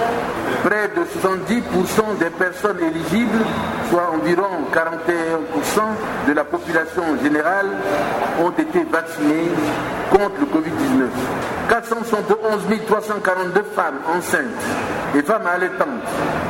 près de soixante-dix pour cent des personnes éligibles, soit environ quarante et un pour cent de la population générale, ont été vaccinées contre le covid dix-neuf. quatre cent soixante et onze mille trois cent quarante-deux femmes enceintes et femmes allaitantes,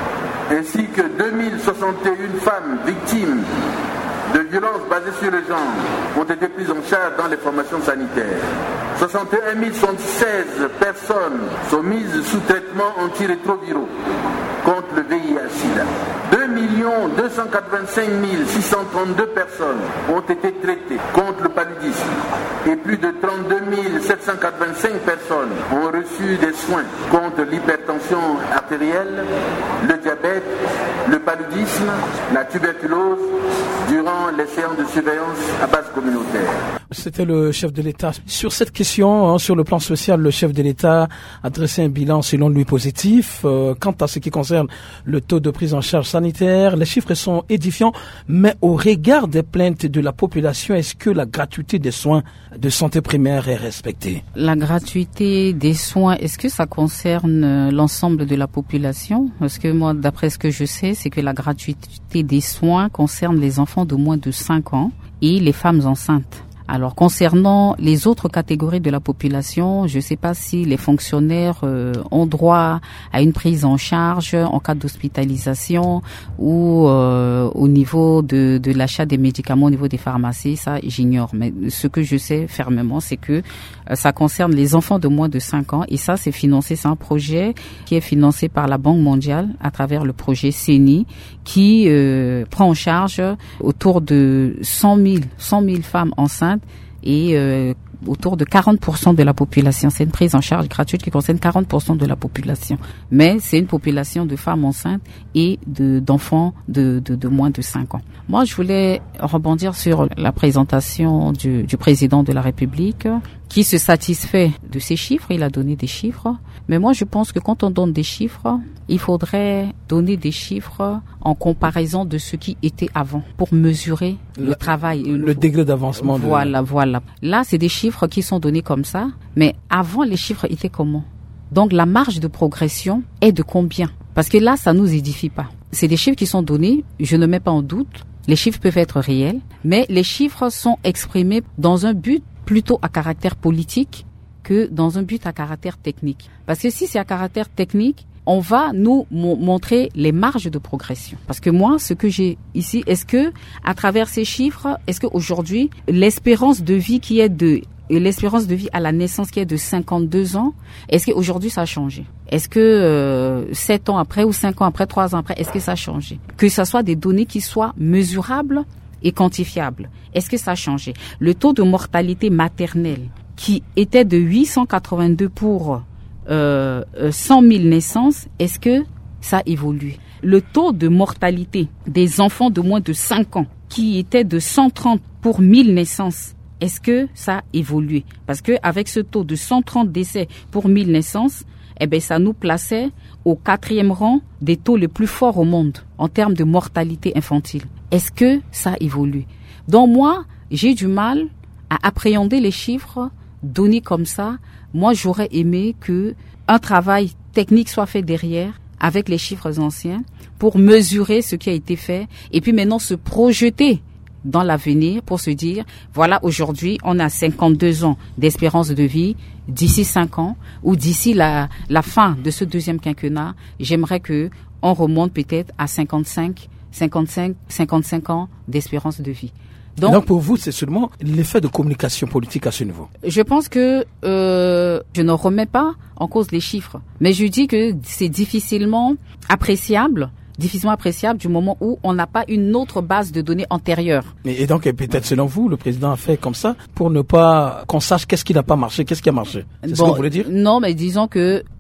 ainsi que deux mille soixante et une femmes victimes de violences basées sur le genre ont été prises en charge dans les formations sanitaires. soixante et un mille soixante-seize personnes sont mises sous traitement antirétroviraux contre le V I H-Sida. deux millions deux cent quatre-vingt-cinq mille six cent trente-deux personnes ont été traitées contre le paludisme et plus de trente-deux mille sept cent quatre-vingt-cinq personnes ont reçu des soins contre l'hypertension artérielle, le diabète, le paludisme, la tuberculose durant les séances de surveillance à base communautaire. C'était le chef de l'État. Sur cette question, hein, sur le plan social, le chef de l'État a dressé un bilan selon lui positif. Euh, quant à ce qui concerne le taux de prise en charge sanitaire, les chiffres sont édifiants, mais au regard des plaintes de la population, est-ce que la gratuité des soins de santé primaire est respectée? La gratuité des soins, est-ce que ça concerne l'ensemble de la population? Parce que moi, d'après ce que je sais, c'est que la gratuité des soins concerne les enfants de moins de cinq ans et les femmes enceintes. Alors, concernant les autres catégories de la population, je ne sais pas si les fonctionnaires euh, ont droit à une prise en charge en cas d'hospitalisation ou euh, au niveau de, de l'achat des médicaments au niveau des pharmacies, ça j'ignore. Mais ce que je sais fermement, c'est que euh, ça concerne les enfants de moins de cinq ans et ça c'est financé, c'est un projet qui est financé par la Banque mondiale à travers le projet C E N I qui euh, prend en charge autour de cent mille femmes enceintes et euh, autour de quarante pour cent de la population. C'est une prise en charge gratuite qui concerne quarante pour cent de la population. Mais c'est une population de femmes enceintes et de, d'enfants de, de, de moins de cinq ans. Moi, je voulais rebondir sur la présentation du, du président de la République qui se satisfait de ces chiffres. Il a donné des chiffres. Mais moi, je pense que quand on donne des chiffres, il faudrait donner des chiffres en comparaison de ce qui était avant pour mesurer le, le travail. Le, le degré d'avancement. Voilà, de... voilà. Là, c'est des chiffres qui sont donnés comme ça. Mais avant, les chiffres étaient comment? Donc, la marge de progression est de combien? Parce que là, ça nous édifie pas. C'est des chiffres qui sont donnés. Je ne mets pas en doute. Les chiffres peuvent être réels. Mais les chiffres sont exprimés dans un but plutôt à caractère politique que dans un but à caractère technique. Parce que si c'est à caractère technique, on va nous mo- montrer les marges de progression. Parce que moi, ce que j'ai ici, est-ce que, à travers ces chiffres, est-ce qu'aujourd'hui, l'espérance de vie qui est de, l'espérance de vie à la naissance qui est de cinquante-deux ans, est-ce qu'aujourd'hui ça a changé? Est-ce que euh, sept ans après ou cinq ans après, trois ans après, est-ce que ça a changé? Que ce soit des données qui soient mesurables et quantifiables. Est-ce que ça a changé? Le taux de mortalité maternelle qui était de huit cent quatre-vingt-deux pour euh, cent mille naissances, est-ce que ça a évolué? Le taux de mortalité des enfants de moins de cinq ans qui était de cent trente pour mille naissances, est-ce que ça a évolué? Parce que avec ce taux de cent trente décès pour mille naissances, eh ben ça nous plaçait au quatrième rang des taux les plus forts au monde en termes de mortalité infantile. Est-ce que ça a évolué? Donc moi, j'ai du mal à appréhender les chiffres donnés comme ça. Moi, j'aurais aimé que un travail technique soit fait derrière avec les chiffres anciens pour mesurer ce qui a été fait et puis maintenant se projeter dans l'avenir pour se dire, voilà, aujourd'hui, on a cinquante-deux ans d'espérance de vie. D'ici cinq ans ou d'ici la, la fin de ce deuxième quinquennat, j'aimerais que on remonte peut-être à cinquante-cinq, cinquante-cinq, cinquante-cinq ans d'espérance de vie. Donc, donc pour vous, c'est seulement l'effet de communication politique à ce niveau. Je pense que euh, je ne remets pas en cause les chiffres, mais je dis que c'est difficilement appréciable. difficilement appréciable du moment où on n'a pas une autre base de données antérieure. Et donc, peut-être selon vous, le président a fait comme ça pour ne pas qu'on sache qu'est-ce qui n'a pas marché, qu'est-ce qui a marché. C'est bon, ce que vous voulez dire? Non, mais disons que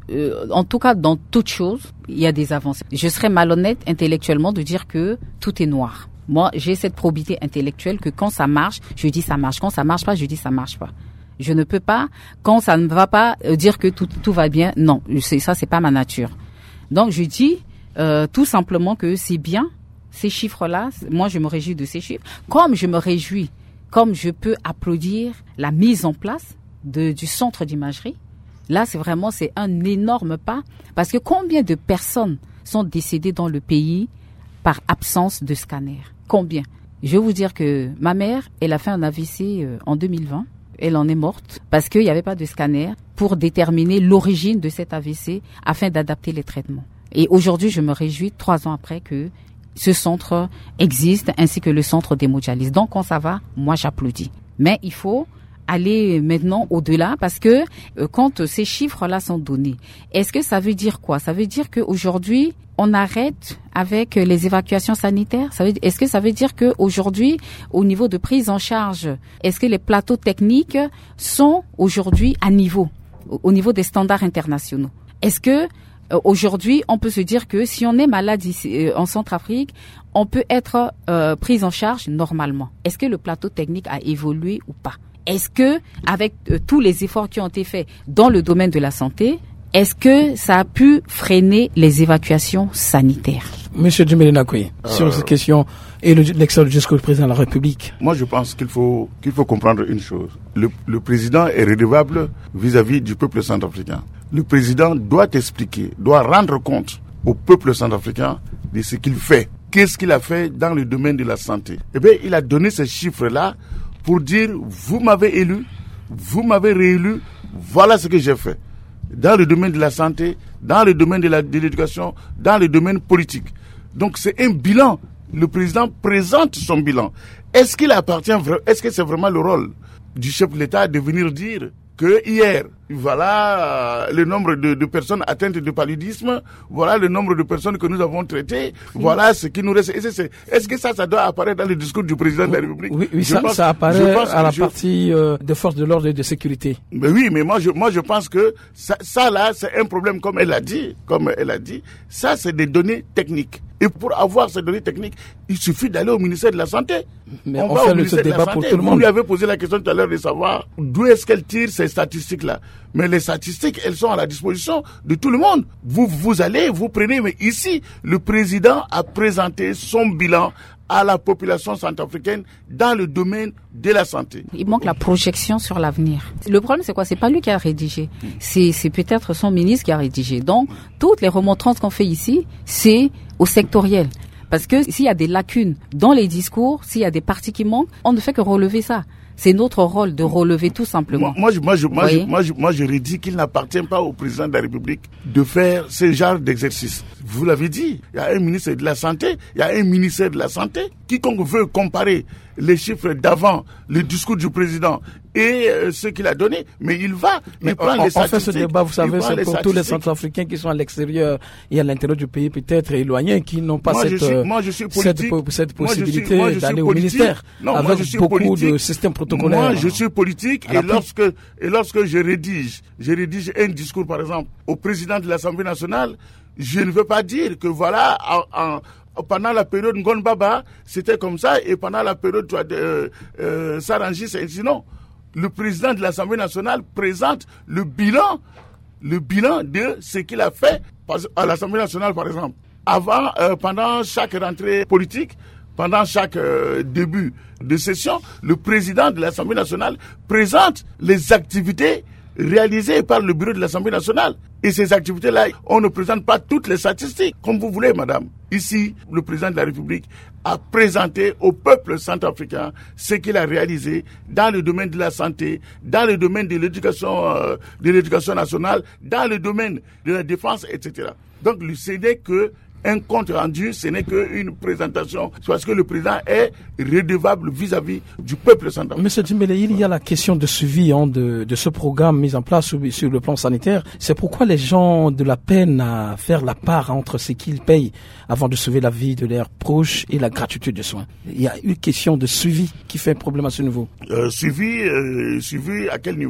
euh, en tout cas, dans toute chose, il y a des avancées. Je serais malhonnête intellectuellement de dire que tout est noir. Moi, j'ai cette probité intellectuelle que quand ça marche, je dis ça marche. Quand ça marche pas, je dis ça marche pas. Je ne peux pas, quand ça ne va pas, euh, dire que tout, tout va bien. Non, c'est, ça, c'est pas ma nature. Donc, je dis euh, tout simplement que c'est bien. Ces chiffres-là, moi, je me réjouis de ces chiffres. Comme je me réjouis, comme je peux applaudir la mise en place de, du centre d'imagerie. Là, c'est vraiment, c'est un énorme pas. Parce que combien de personnes sont décédées dans le pays par absence de scanner? Combien? Je vais vous dire que ma mère, elle a fait un A V C euh, en deux mille vingt. Elle en est morte parce qu'il n'y avait pas de scanner pour déterminer l'origine de cet A V C afin d'adapter les traitements. Et aujourd'hui, je me réjouis, trois ans après, que ce centre existe, ainsi que le centre d'hémodialyse. Donc, quand ça va, moi, j'applaudis. Mais il faut aller maintenant au-delà parce que euh, quand ces chiffres-là sont donnés, est-ce que ça veut dire quoi? Ça veut dire qu'aujourd'hui, on arrête avec les évacuations sanitaires? Ça veut, est-ce que ça veut dire qu'aujourd'hui, au niveau de prise en charge, est-ce que les plateaux techniques sont aujourd'hui à niveau, au niveau des standards internationaux? Est-ce que euh, aujourd'hui, on peut se dire que si on est malade ici, euh, en Centrafrique, on peut être euh, pris en charge normalement? Est-ce que le plateau technique a évolué ou pas? Est-ce que, avec euh, tous les efforts qui ont été faits dans le domaine de la santé, est-ce que ça a pu freiner les évacuations sanitaires? Monsieur Djimele Nakoué, euh, sur cette question et le, l'extrait du discours du président de la République. Moi, je pense qu'il faut, qu'il faut comprendre une chose. Le, le président est redevable vis-à-vis du peuple centrafricain. Le président doit expliquer, doit rendre compte au peuple centrafricain de ce qu'il fait. Qu'est-ce qu'il a fait dans le domaine de la santé? Eh bien, il a donné ces chiffres-là pour dire, vous m'avez élu, vous m'avez réélu, voilà ce que j'ai fait. Dans le domaine de la santé, dans le domaine de, la, de l'éducation, dans le domaine politique. Donc c'est un bilan. Le président présente son bilan. Est-ce qu'il appartient, est-ce que c'est vraiment le rôle du chef de l'État de venir dire que hier, voilà euh, le nombre de, de personnes atteintes de paludisme, voilà le nombre de personnes que nous avons traitées, oui. Voilà ce qui nous reste. Est-ce, c'est, est-ce que ça, ça doit apparaître dans le discours du président de la République? Oui, oui ça, pense, ça apparaît à la je... partie euh, de forces de l'ordre et de sécurité. Mais oui, mais moi je, moi je pense que ça, ça là, c'est un problème, comme elle a dit, comme elle a dit, ça c'est des données techniques. Et pour avoir ces données techniques, il suffit d'aller au ministère de la Santé. Mais on, on fait le ce débat pour tout le monde. Vous lui avez posé la question tout à l'heure de savoir d'où est-ce qu'elle tire ces statistiques-là. Mais les statistiques, elles sont à la disposition de tout le monde. Vous, vous allez, vous prenez. Mais ici, le président a présenté son bilan à la population centrafricaine dans le domaine de la santé. Il manque la projection sur l'avenir. Le problème, c'est quoi? C'est pas lui qui a rédigé. C'est, c'est peut-être son ministre qui a rédigé. Donc, toutes les remontrances qu'on fait ici, c'est au sectoriel. Parce que s'il y a des lacunes dans les discours, s'il y a des parties qui manquent, on ne fait que relever ça. C'est notre rôle de relever tout simplement. Moi, moi, je, moi, je, moi, je, moi, je, moi, je redis qu'il n'appartient pas au président de la République de faire ce genre d'exercice. Vous l'avez dit, il y a un ministère de la Santé, il y a un ministère de la Santé. Quiconque veut comparer les chiffres d'avant, le discours du président et euh, ce qu'il a donné, mais il va, mais il prend on, les on fait ce débat, vous savez, c'est pour tous les Centrafricains qui sont à l'extérieur et à l'intérieur du pays, peut-être éloignés, qui n'ont pas moi, cette, suis, moi, je suis cette, cette possibilité moi, je suis, moi, je d'aller politique. Au ministère non, avec moi, je suis beaucoup politique. De systèmes protocolaires. Moi, je suis politique et lorsque, et lorsque je rédige, je rédige un discours, par exemple, au président de l'Assemblée nationale, je ne veux pas dire que voilà, en, en pendant la période Ngonbaba, c'était comme ça, et pendant la période euh, euh, Sarangi, c'est ainsi. Non. Le président de l'Assemblée nationale présente le bilan, le bilan de ce qu'il a fait à l'Assemblée nationale, par exemple. Avant, euh, pendant chaque rentrée politique, pendant chaque euh, début de session, le président de l'Assemblée nationale présente les activités réalisées par le bureau de l'Assemblée nationale. Et ces activités-là, on ne présente pas toutes les statistiques, comme vous voulez, madame. Ici, le président de la République a présenté au peuple centrafricain ce qu'il a réalisé dans le domaine de la santé, dans le domaine de l'éducation, euh, de l'éducation nationale, dans le domaine de la défense, et cetera. Donc, ce n'est que un compte rendu, ce n'est qu'une présentation, parce que le président est redevable vis-à-vis du peuple centrafricain. Monsieur Djimele, il y a la question de suivi hein, de, de ce programme mis en place sur, sur le plan sanitaire. C'est pourquoi les gens ont de la peine à faire la part entre ce qu'ils payent avant de sauver la vie de leurs proches et la gratuité de soins. Il y a une question de suivi qui fait problème à ce niveau. Euh, suivi, euh, suivi à quel niveau?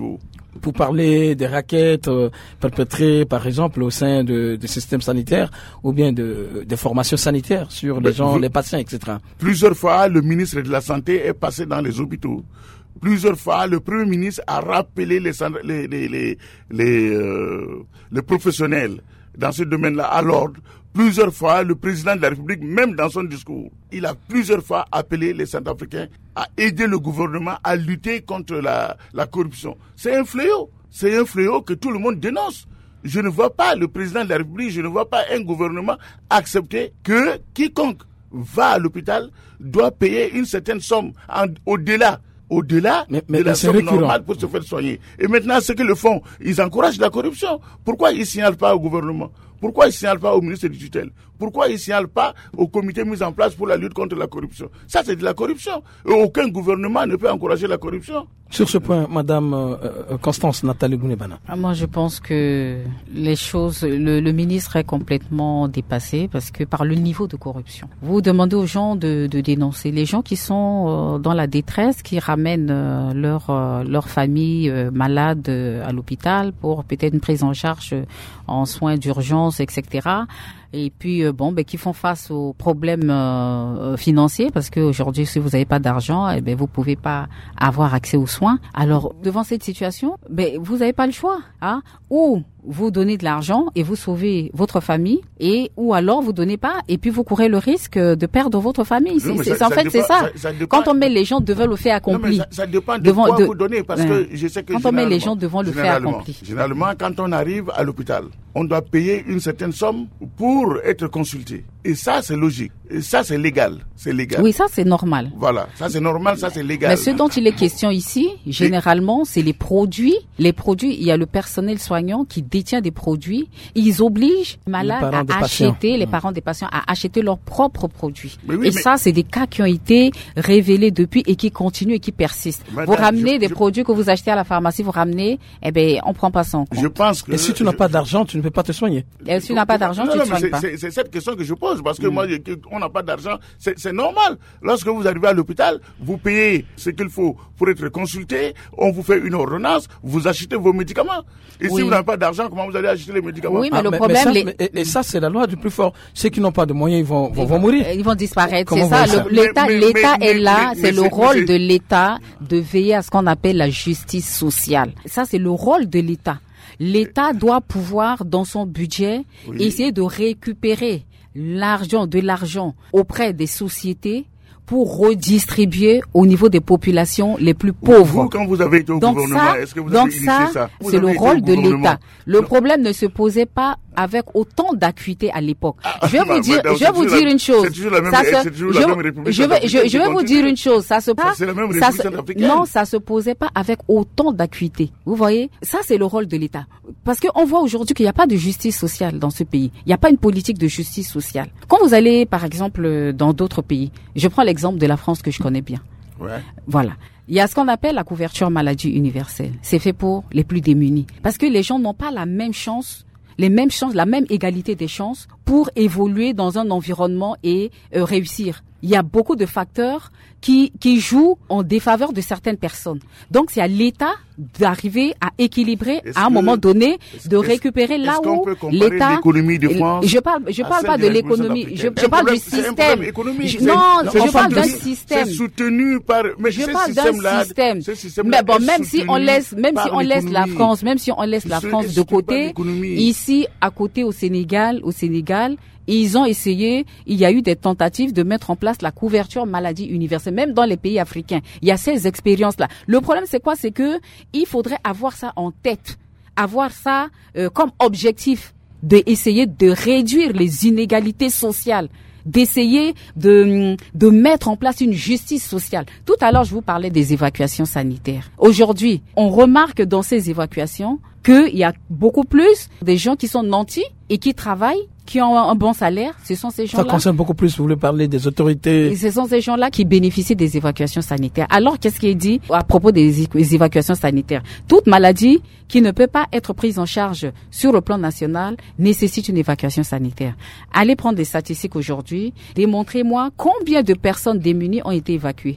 pour parler des raquettes euh, perpétrées, par exemple, au sein de, de systèmes sanitaires ou bien de, de formations sanitaires sur les gens, les patients, et cetera. Plusieurs fois, le ministre de la Santé est passé dans les hôpitaux. Plusieurs fois, le Premier ministre a rappelé les, les, les, les, les, euh, les professionnels dans ce domaine-là à l'ordre. Plusieurs fois, le président de la République, même dans son discours, il a plusieurs fois appelé les Centrafricains à aider le gouvernement à lutter contre la, la corruption. C'est un fléau. C'est un fléau que tout le monde dénonce. Je ne vois pas le président de la République, je ne vois pas un gouvernement accepter que quiconque va à l'hôpital doit payer une certaine somme en, au-delà. Au-delà mais, mais, de la mais somme normale pour se faire soigner. Et maintenant, ceux qui le font, ils encouragent la corruption. Pourquoi ils ne signalent pas au gouvernement? Pourquoi ils ne signalent pas au ministre du tutelle? Pourquoi ils ne signalent pas au comité mis en place pour la lutte contre la corruption? Ça, c'est de la corruption. Et aucun gouvernement ne peut encourager la corruption. Sur ce point, Madame euh, Constance Nathalie Bounebana. Ah, moi, je pense que les choses, le, le ministre est complètement dépassé parce que par le niveau de corruption. Vous demandez aux gens de, de dénoncer les gens qui sont euh, dans la détresse, qui ramènent euh, leur euh, leur famille euh, malade euh, à l'hôpital pour peut-être une prise en charge euh, en soins d'urgence, et cetera. Et puis euh, bon, ben qui font face aux problèmes euh, financiers parce qu'aujourd'hui, si vous n'avez pas d'argent, eh ben vous pouvez pas avoir accès aux soins. Alors devant cette situation, ben vous n'avez pas le choix, hein. Ou vous donnez de l'argent et vous sauvez votre famille, et ou alors vous donnez pas et puis vous courez le risque de perdre votre famille. C'est, non, c'est, ça, en ça fait dépend, c'est ça. ça, ça dépend. Quand on met les gens devant le fait accompli. Non, mais ça, ça dépend de devant, quoi de, vous donnez parce ouais. que je sais que quand on met les gens devant le fait accompli. Généralement, quand on arrive à l'hôpital, on doit payer une certaine somme pour être consulté. Et ça, c'est logique. Et ça, c'est légal. C'est légal. Oui, ça, c'est normal. Voilà. Ça, c'est normal. Ça, c'est légal. Mais ce dont il est question ici, généralement, c'est les produits. Les produits, il y a le personnel soignant qui détient des produits. Ils obligent les malades à acheter, patients. les parents des patients, à acheter leurs propres produits. Oui, et mais... ça, c'est des cas qui ont été révélés depuis et qui continuent et qui persistent. Madame, vous ramenez je, des je... produits que vous achetez à la pharmacie, vous ramenez, eh ben, on prend pas ça en compte. Je pense que... Et si tu n'as je... pas d'argent, tu ne peux pas te soigner. Et si tu n'as pas d'argent, non, tu ne te soignes c'est, pas. C'est, c'est cette question que je pose parce que mmh. moi, on n'a pas d'argent. C'est, c'est normal. Lorsque vous arrivez à l'hôpital, vous payez ce qu'il faut pour être consulté. On vous fait une ordonnance. Vous achetez vos médicaments. Et oui. si vous n'avez pas d'argent, comment vous allez acheter les médicaments? Oui, mais ah, le mais, problème... mais ça, les... et, et ça, c'est la loi du plus fort. Ceux qui n'ont pas de moyens, ils vont, vont, ils vont mourir. Ils vont disparaître. Comment c'est ça. ça Le, l'État, mais, l'État mais, est mais, là. Mais, c'est le rôle c'est... de l'État de veiller à ce qu'on appelle la justice sociale. Ça, c'est le rôle de l'État. L'État doit pouvoir, dans son budget, oui. essayer de récupérer l'argent, de l'argent auprès des sociétés pour redistribuer au niveau des populations les plus pauvres. Vous, quand vous avez été au donc gouvernement, ça, est-ce que vous donc avez initié ça, ça vous c'est le rôle de l'État. Le non. problème ne se posait pas avec autant d'acuité à l'époque. Ah, je vais vous dire, je vais vous dire une chose. C'est toujours la même, ça se, c'est toujours je, la même République je vais, je, je vais vous dire une chose. Ça se passe. C'est la même République centrafricaine. Non, ça se posait pas avec autant d'acuité. Vous voyez, ça c'est le rôle de l'État. Parce que on voit aujourd'hui qu'il n'y a pas de justice sociale dans ce pays. Il n'y a pas une politique de justice sociale. Quand vous allez, par exemple, dans d'autres pays, je prends l'exemple de la France que je connais bien. Ouais. Voilà. Il y a ce qu'on appelle la couverture maladie universelle. C'est fait pour les plus démunis. Parce que les gens n'ont pas la même chance, les mêmes chances, la même égalité des chances pour évoluer dans un environnement et euh, réussir. Il y a beaucoup de facteurs qui, qui jouent en défaveur de certaines personnes. Donc, c'est à l'État d'arriver à équilibrer est-ce à un que, moment donné, de est-ce, récupérer là est-ce où peut l'État... l'économie de France je parle, je parle pas de l'économie, je, je parle problème, du système. Je, c'est, non, c'est je parle d'un système. C'est soutenu par... Mais je parle d'un système. Mais bon, même si on laisse, même si on laisse la France, même si on laisse la France de côté, ici, à côté au Sénégal, au Sénégal, ils ont essayé, il y a eu des tentatives de mettre en place la couverture maladie universelle, même dans les pays africains. Il y a ces expériences-là. Le problème, c'est quoi? C'est que il faudrait avoir ça en tête, avoir ça euh, comme objectif, d'essayer de réduire les inégalités sociales, d'essayer de, de mettre en place une justice sociale. Tout à l'heure, je vous parlais des évacuations sanitaires. Aujourd'hui, on remarque dans ces évacuations qu'il y a beaucoup plus des gens qui sont nantis et qui travaillent, qui ont un bon salaire. Ce sont ces gens-là. Ça concerne beaucoup plus, vous voulez parler des autorités. Et ce sont ces gens-là qui bénéficient des évacuations sanitaires. Alors, qu'est-ce qui est dit à propos des évacuations sanitaires? Toute maladie qui ne peut pas être prise en charge sur le plan national nécessite une évacuation sanitaire. Allez prendre des statistiques aujourd'hui. Démontrez-moi combien de personnes démunies ont été évacuées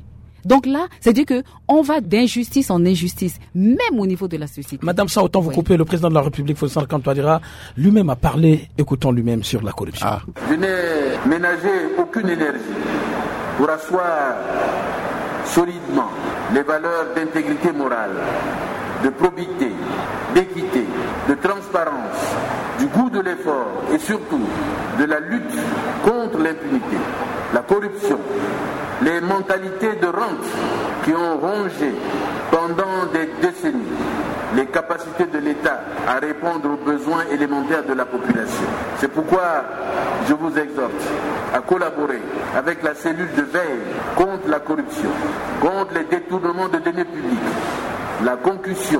Donc là, c'est-à-dire que on va d'injustice en injustice, même au niveau de la société. Madame, sans autant vous oui. couper, le président de la République, Faustin Archange Touadéra, lui-même a parlé, écoutons lui-même, sur la corruption. Ah. Je n'ai ménagé aucune énergie pour asseoir solidement les valeurs d'intégrité morale, de probité, d'équité, de transparence, du goût de l'effort et surtout de la lutte contre l'impunité, la corruption, les mentalités de rente qui ont rongé pendant des décennies les capacités de l'État à répondre aux besoins élémentaires de la population. C'est pourquoi je vous exhorte à collaborer avec la cellule de veille contre la corruption, contre les détournements de deniers publics, la concussion,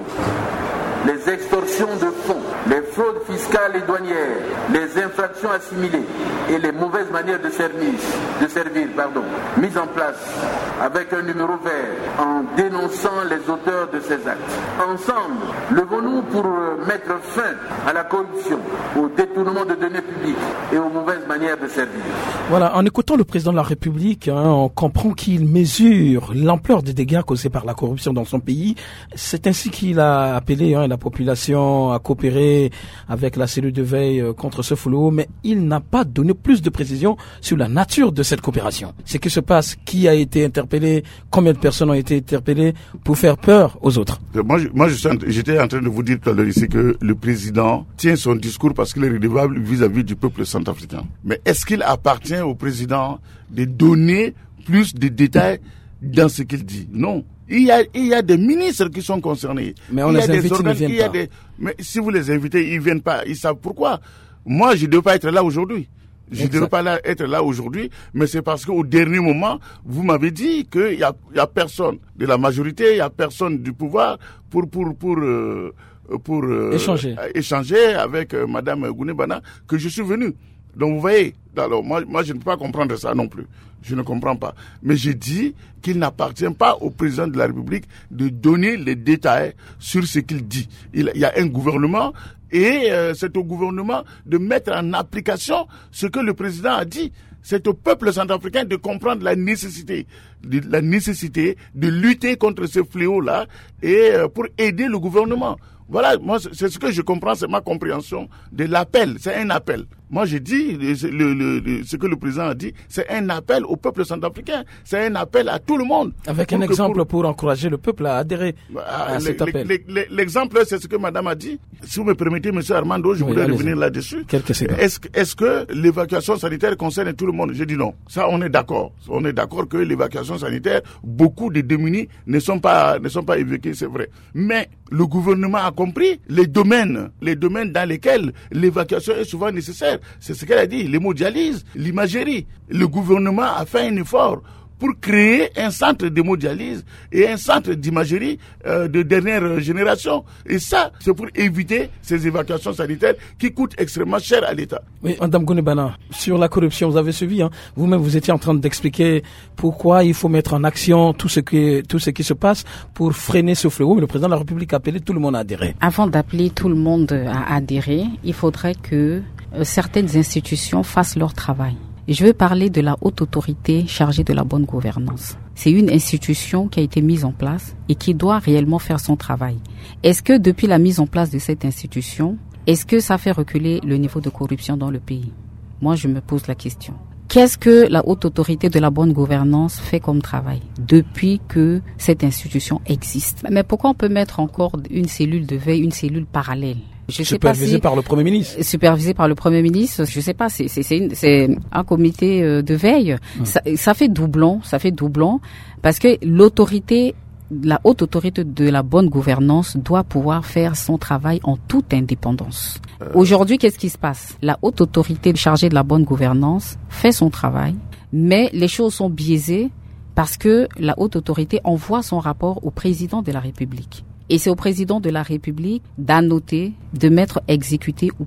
les extorsions de fonds, les fraudes fiscales et douanières, les infractions assimilées et les mauvaises manières de servir, de servir pardon, mises en place avec un numéro vert en dénonçant les auteurs de ces actes. Ensemble, levons-nous pour mettre fin à la corruption, au détournement de deniers publics et aux mauvaises manières de servir. Voilà, en écoutant le président de la République, hein, on comprend qu'il mesure l'ampleur des dégâts causés par la corruption dans son pays. C'est ainsi qu'il a appelé hein, la population à coopérer avec la cellule de veille contre ce fléau, mais il n'a pas donné plus de précisions sur la nature de cette coopération. Ce qui se passe, qui a été interpellé, combien de personnes ont été interpellées pour faire peur aux autres. Moi, je, moi j'étais en train de vous dire tout à l'heure ici que le président tient son discours parce qu'il est redevable vis-à-vis du peuple centrafricain. Mais est-ce qu'il appartient au président de donner plus de détails dans ce qu'il dit? Non. Il y a, il y a des ministres qui sont concernés. Mais on il les y a invite, des organes, ils ne viennent il y a pas. Des, mais si vous les invitez, ils ne viennent pas. Ils savent pourquoi. Moi, je ne devais pas être là aujourd'hui. Je ne devais pas là, être là aujourd'hui, mais c'est parce qu'au dernier moment, vous m'avez dit qu'il n'y a, y a personne de la majorité, il n'y a personne du pouvoir pour, pour, pour, euh, pour euh, échanger. échanger avec euh, Madame Gounebana, que je suis venu. Donc vous voyez, alors moi, moi je ne peux pas comprendre ça non plus. Je ne comprends pas. Mais j'ai dit qu'il n'appartient pas au président de la République de donner les détails sur ce qu'il dit. Il y a un gouvernement et euh, c'est au gouvernement de mettre en application ce que le président a dit. C'est au peuple centrafricain de comprendre la nécessité, de, la nécessité de lutter contre ce fléau-là et euh, pour aider le gouvernement. Voilà, moi, c'est ce que je comprends, c'est ma compréhension de l'appel. C'est un appel. Moi, j'ai dit, le, le, le, ce que le président a dit, c'est un appel au peuple centrafricain. C'est un appel à tout le monde. Avec un exemple pour, pour encourager le peuple à adhérer à, à cet le, appel. Le, le, l'exemple, c'est ce que madame a dit. Si vous me permettez, monsieur Armando, je oui, voudrais revenir là-dessus. Quelques secondes. Est-ce, est-ce que l'évacuation sanitaire concerne tout le monde? Je dis non. Ça, on est d'accord. On est d'accord que l'évacuation sanitaire, beaucoup de démunis ne sont pas, ne sont pas évacués, c'est vrai. Mais le gouvernement a compris les domaines, les domaines dans lesquels l'évacuation est souvent nécessaire. C'est ce qu'elle a dit, l'hémodialyse, l'imagerie. Le gouvernement a fait un effort pour créer un centre d'hémodialyse et un centre d'imagerie euh, de dernière génération. Et ça, c'est pour éviter ces évacuations sanitaires qui coûtent extrêmement cher à l'État. Oui, Madame Gounebana, sur la corruption, vous avez suivi, hein, vous-même vous étiez en train d'expliquer pourquoi il faut mettre en action tout ce qui, tout ce qui se passe pour freiner ce fléau. Mais le président de la République a appelé tout le monde à adhérer. Avant d'appeler tout le monde à adhérer, il faudrait que euh, certaines institutions fassent leur travail. Je veux parler de la haute autorité chargée de la bonne gouvernance. C'est une institution qui a été mise en place et qui doit réellement faire son travail. Est-ce que depuis la mise en place de cette institution, est-ce que ça fait reculer le niveau de corruption dans le pays? Moi, je me pose la question. Qu'est-ce que la haute autorité de la bonne gouvernance fait comme travail depuis que cette institution existe? Mais pourquoi on peut mettre encore une cellule de veille, une cellule parallèle? Je supervisé sais pas si, par le Premier ministre. Supervisé par le Premier ministre, je sais pas, c'est c'est c'est, une, c'est un comité de veille. Mmh. Ça, ça fait doublon, ça fait doublon, parce que l'autorité, la haute autorité de la bonne gouvernance doit pouvoir faire son travail en toute indépendance. Euh... Aujourd'hui, qu'est-ce qui se passe? La haute autorité chargée de la bonne gouvernance fait son travail, mais les choses sont biaisées parce que la haute autorité envoie son rapport au président de la République. Et c'est au président de la République d'annoter, de mettre exécuté ou pas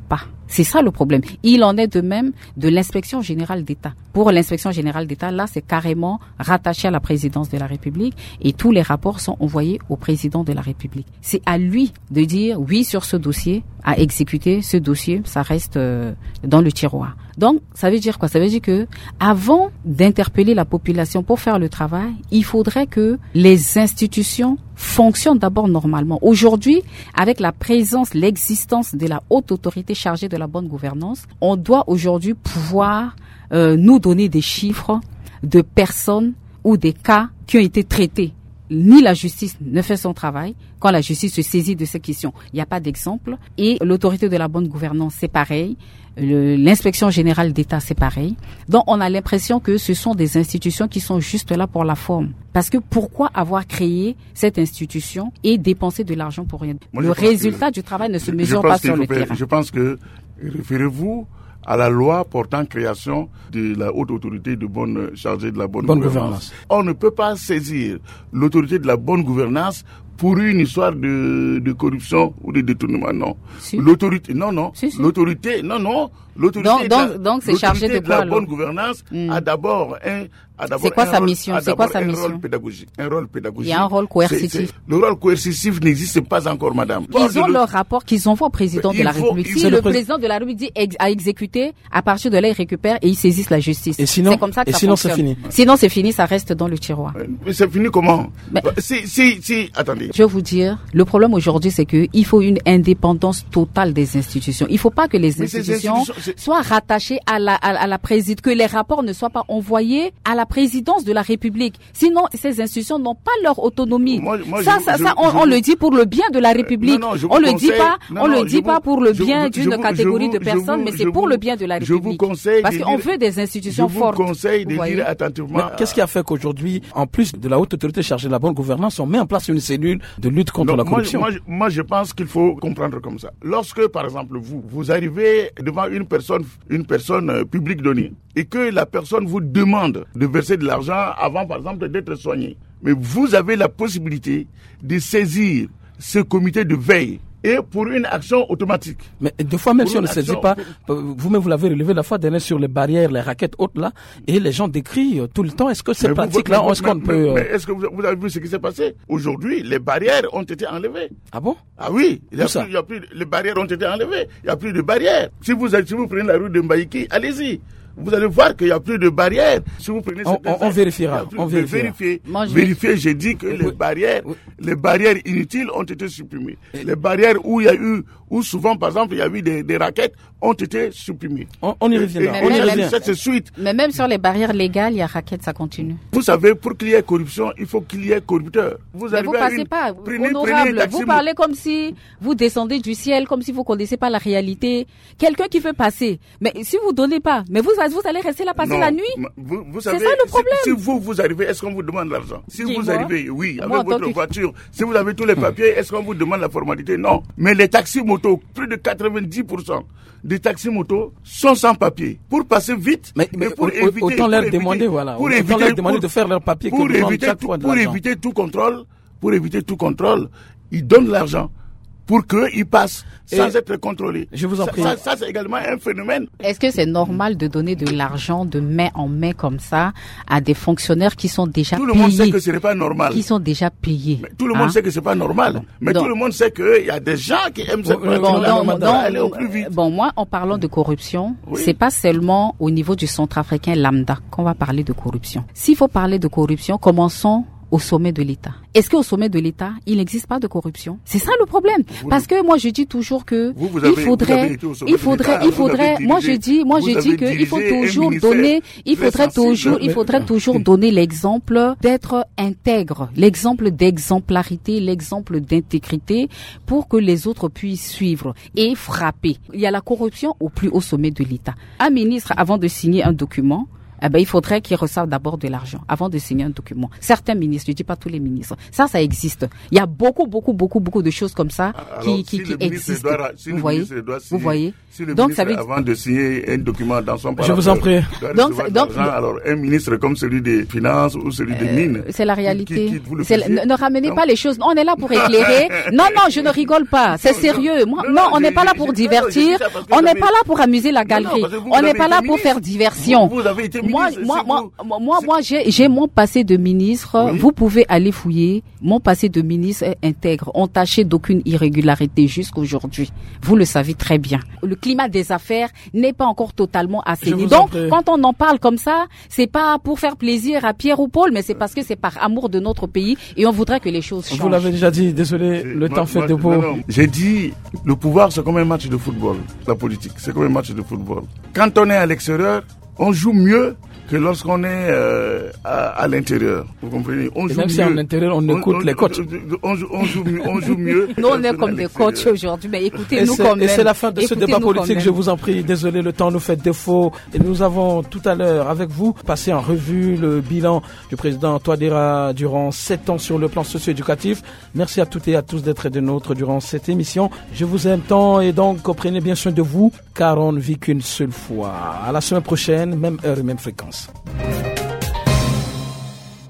C'est ça le problème. Il en est de même de l'inspection générale d'État. Pour l'inspection générale d'État, là, c'est carrément rattaché à la présidence de la République et tous les rapports sont envoyés au président de la République. C'est à lui de dire oui sur ce dossier, à exécuter ce dossier, ça reste euh, dans le tiroir. Donc, ça veut dire quoi? Ça veut dire que avant d'interpeller la population pour faire le travail, il faudrait que les institutions fonctionnent d'abord normalement. Aujourd'hui, avec la présence, l'existence de la haute autorité chargée de la bonne gouvernance, on doit aujourd'hui pouvoir euh, nous donner des chiffres de personnes ou des cas qui ont été traités. Ni la justice ne fait son travail quand la justice se saisit de ces questions. Il n'y a pas d'exemple. Et l'autorité de la bonne gouvernance, c'est pareil. Le, l'inspection générale d'État, c'est pareil. Donc, on a l'impression que ce sont des institutions qui sont juste là pour la forme. Parce que pourquoi avoir créé cette institution et dépenser de l'argent pour rien? Moi, le résultat du travail ne se mesure pas sur le terrain. Je pense que, référez-vous à la loi portant création de la haute autorité de bonne chargée de la bonne, bonne gouvernance. gouvernance. On ne peut pas saisir l'autorité de la bonne gouvernance pour une histoire de, de corruption ou de détournement, non. Si. L'autorité, non, non. Si, si. L'autorité, non, non. L'autorité donc, donc, la, donc c'est chargé de quoi, la bonne gouvernance mmh. a d'abord un, a d'abord c'est quoi un sa rôle, mission? C'est quoi sa un mission? rôle pédagogique. Un rôle pédagogique. Il y a un rôle coercitif. C'est, c'est, le rôle coercitif n'existe pas encore, madame. Ils ont le... leur rapport qu'ils envoient au président de la faut, République. Si le, le pré... président de la République dit ex- à exécuter, à partir de là, ils récupèrent et ils saisissent la justice. Et sinon, c'est comme ça que et ça sinon fonctionne. c'est fini. Sinon, c'est fini, ça reste dans le tiroir. Mais c'est fini comment? Mais, si, si, si, attendez. Je vais vous dire, le problème aujourd'hui, c'est que il faut une indépendance totale des institutions. Il faut pas que les institutions, institutions soient rattachées à la, à, à la présidence, que les rapports ne soient pas envoyés à la présidence de la République. Sinon, ces institutions n'ont pas leur autonomie. Moi, moi, ça, je, ça, je, ça, on, je, on le dit pour le bien de la République. Non, non, on le dit pas, non, on non, le dit pas pour le bien d'une vous, catégorie vous, de personnes, vous, mais c'est pour vous, le bien de la République. Je vous conseille parce qu'on veut des institutions fortes. Je vous conseille de dire attentivement. Qu'est-ce qui a fait qu'aujourd'hui, en plus de la haute autorité chargée de la bonne gouvernance, on met en place une cellule de lutte contre la corruption? Moi, moi, je pense qu'il faut comprendre comme ça. Lorsque, par exemple, vous, vous arrivez devant une personne, une personne euh, publique donnée, et que la personne vous demande de verser de l'argent avant, par exemple, d'être soigné, mais vous avez la possibilité de saisir ce comité de veille et pour une action automatique. Mais deux fois, même si on ne saisit pas, vous-même vous l'avez relevé la fois dernière sur les barrières, les raquettes hautes là, et les gens décrient tout le temps. Est-ce que c'est pratique là? Est-ce qu'on peut... Mais est-ce que vous, vous avez vu ce qui s'est passé? Aujourd'hui, les barrières ont été enlevées. Ah bon? Ah oui, il y a plus, il y a plus, les barrières ont été enlevées. Il n'y a plus de barrières. Si vous, si vous prenez la rue de Mbaïki, allez-y. Vous allez voir qu'il n'y a plus de barrières. Si vous prenez on, on, on vérifiera. On vérifiera. Vérifier. Moi, je vérifier, j'ai dit que oui. les barrières, oui. les barrières inutiles ont été supprimées. Et les barrières où il y a eu, où souvent, par exemple, il y a eu des, des raquettes, ont été supprimées. On, on y reviendra. Mais, on même, y revient. Cette suite. Mais même sur les barrières légales, il y a raquettes, ça continue. Vous savez, pour qu'il y ait corruption, il faut qu'il y ait corrupteur. Vous mais vous passez une... pas, prenez, honorable. Prenez vous parlez comme si vous descendez du ciel, comme si vous connaissez pas la réalité. Quelqu'un qui veut passer, mais si vous donnez pas, mais vous, vous allez rester là passer non, la nuit. Vous, vous savez, c'est ça le problème. Si, si vous vous arrivez, est-ce qu'on vous demande l'argent? Si Dis vous moi, arrivez, oui, avec moi, votre que... voiture, si vous avez tous les papiers, est-ce qu'on vous demande la formalité? Non. Mais les taxis motos, plus de quatre-vingt-dix pour cent des taxis motos sont sans papier. Pour passer vite, mais, mais, mais pour éviter, autant leur demander, voilà, pour éviter, leur demander pour, de faire leur papier pour éviter, tout, pour éviter tout contrôle, pour éviter tout contrôle, ils donnent l'argent pour qu'ils passent sans et être contrôlés. Je vous en prie. Ça, ça, ça, c'est également un phénomène. Est-ce que c'est normal de donner de l'argent de main en main comme ça à des fonctionnaires qui sont déjà payés? Tout le monde sait que ce n'est pas normal. Qui sont déjà payés. Mais tout le monde hein? sait que ce n'est pas normal. Mais donc, tout le monde sait qu'il y a des gens qui aiment cette bon, bon, donc, aller au plus vite. Bon, moi, en parlant de corruption, oui. c'est pas seulement au niveau du centrafricain lambda qu'on va parler de corruption. S'il faut parler de corruption, commençons au sommet de l'État. Est-ce qu'au sommet de l'État, il n'existe pas de corruption? C'est ça le problème. Vous, Parce que moi, je dis toujours que vous, vous avez, il faudrait, il faudrait, il faudrait, moi je dis, moi je dis que il faut toujours donner, il faudrait toujours, il faudrait toujours donner l'exemple d'être intègre, l'exemple d'exemplarité, l'exemple d'intégrité pour que les autres puissent suivre et frapper. Il y a la corruption au plus haut sommet de l'État. Un ministre, avant de signer un document, eh ben, il faudrait qu'ils reçoivent d'abord de l'argent avant de signer un document. Certains ministres, je dis pas tous les ministres. Ça, ça existe. Il y a beaucoup, beaucoup, beaucoup, beaucoup de choses comme ça Alors, qui, si qui, qui existent. Doit, si vous voyez, signer, vous voyez. Si le donc, ministre, ça veut... avant de signer un document dans son je vous en prie. Donc, donc, alors, un ministre comme celui des Finances ou celui des euh, Mines. C'est la réalité. Qui, qui, qui c'est la, ne, ne ramenez non. pas les choses. On est là pour éclairer. non, non, je ne rigole pas. C'est sérieux. Moi, non, non, non on n'est pas là pour divertir. On n'est pas là pour amuser la galerie. Non, non, on n'est pas là pour faire diversion. Vous, vous avez été ministre. Moi, moi, moi, moi, moi, j'ai, j'ai mon passé de ministre. Oui. Vous pouvez aller fouiller. Mon passé de ministre est intègre. On tâchait d'aucune irrégularité jusqu'aujourd'hui. Vous le savez très bien. Le climat des affaires n'est pas encore totalement assaini. Donc, quand on en parle comme ça, c'est pas pour faire plaisir à Pierre ou Paul, mais c'est parce que c'est par amour de notre pays et on voudrait que les choses changent. Vous l'avez déjà dit, désolé, le moi, temps fait moi, de beau. J'ai dit, le pouvoir c'est comme un match de football. La politique, c'est comme un match de football. Quand on est à l'extérieur, on joue mieux que lorsqu'on est euh, à, à l'intérieur. Vous comprenez? On et joue même mieux. si en intérieur, on, on écoute on, les coachs. On, on, joue, on, joue, on joue mieux. Nous, on est comme des coachs aujourd'hui, mais écoutez-nous quand même. Et c'est la fin de ce débat politique, je vous en prie. Désolé, le temps nous fait défaut. Et nous avons tout à l'heure, avec vous, passé en revue le bilan du président Touadéra durant sept ans sur le plan socio-éducatif. Merci à toutes et à tous d'être des nôtres durant cette émission. Je vous aime tant et donc prenez bien soin de vous, car on ne vit qu'une seule fois. À la semaine prochaine, même heure et même fréquence.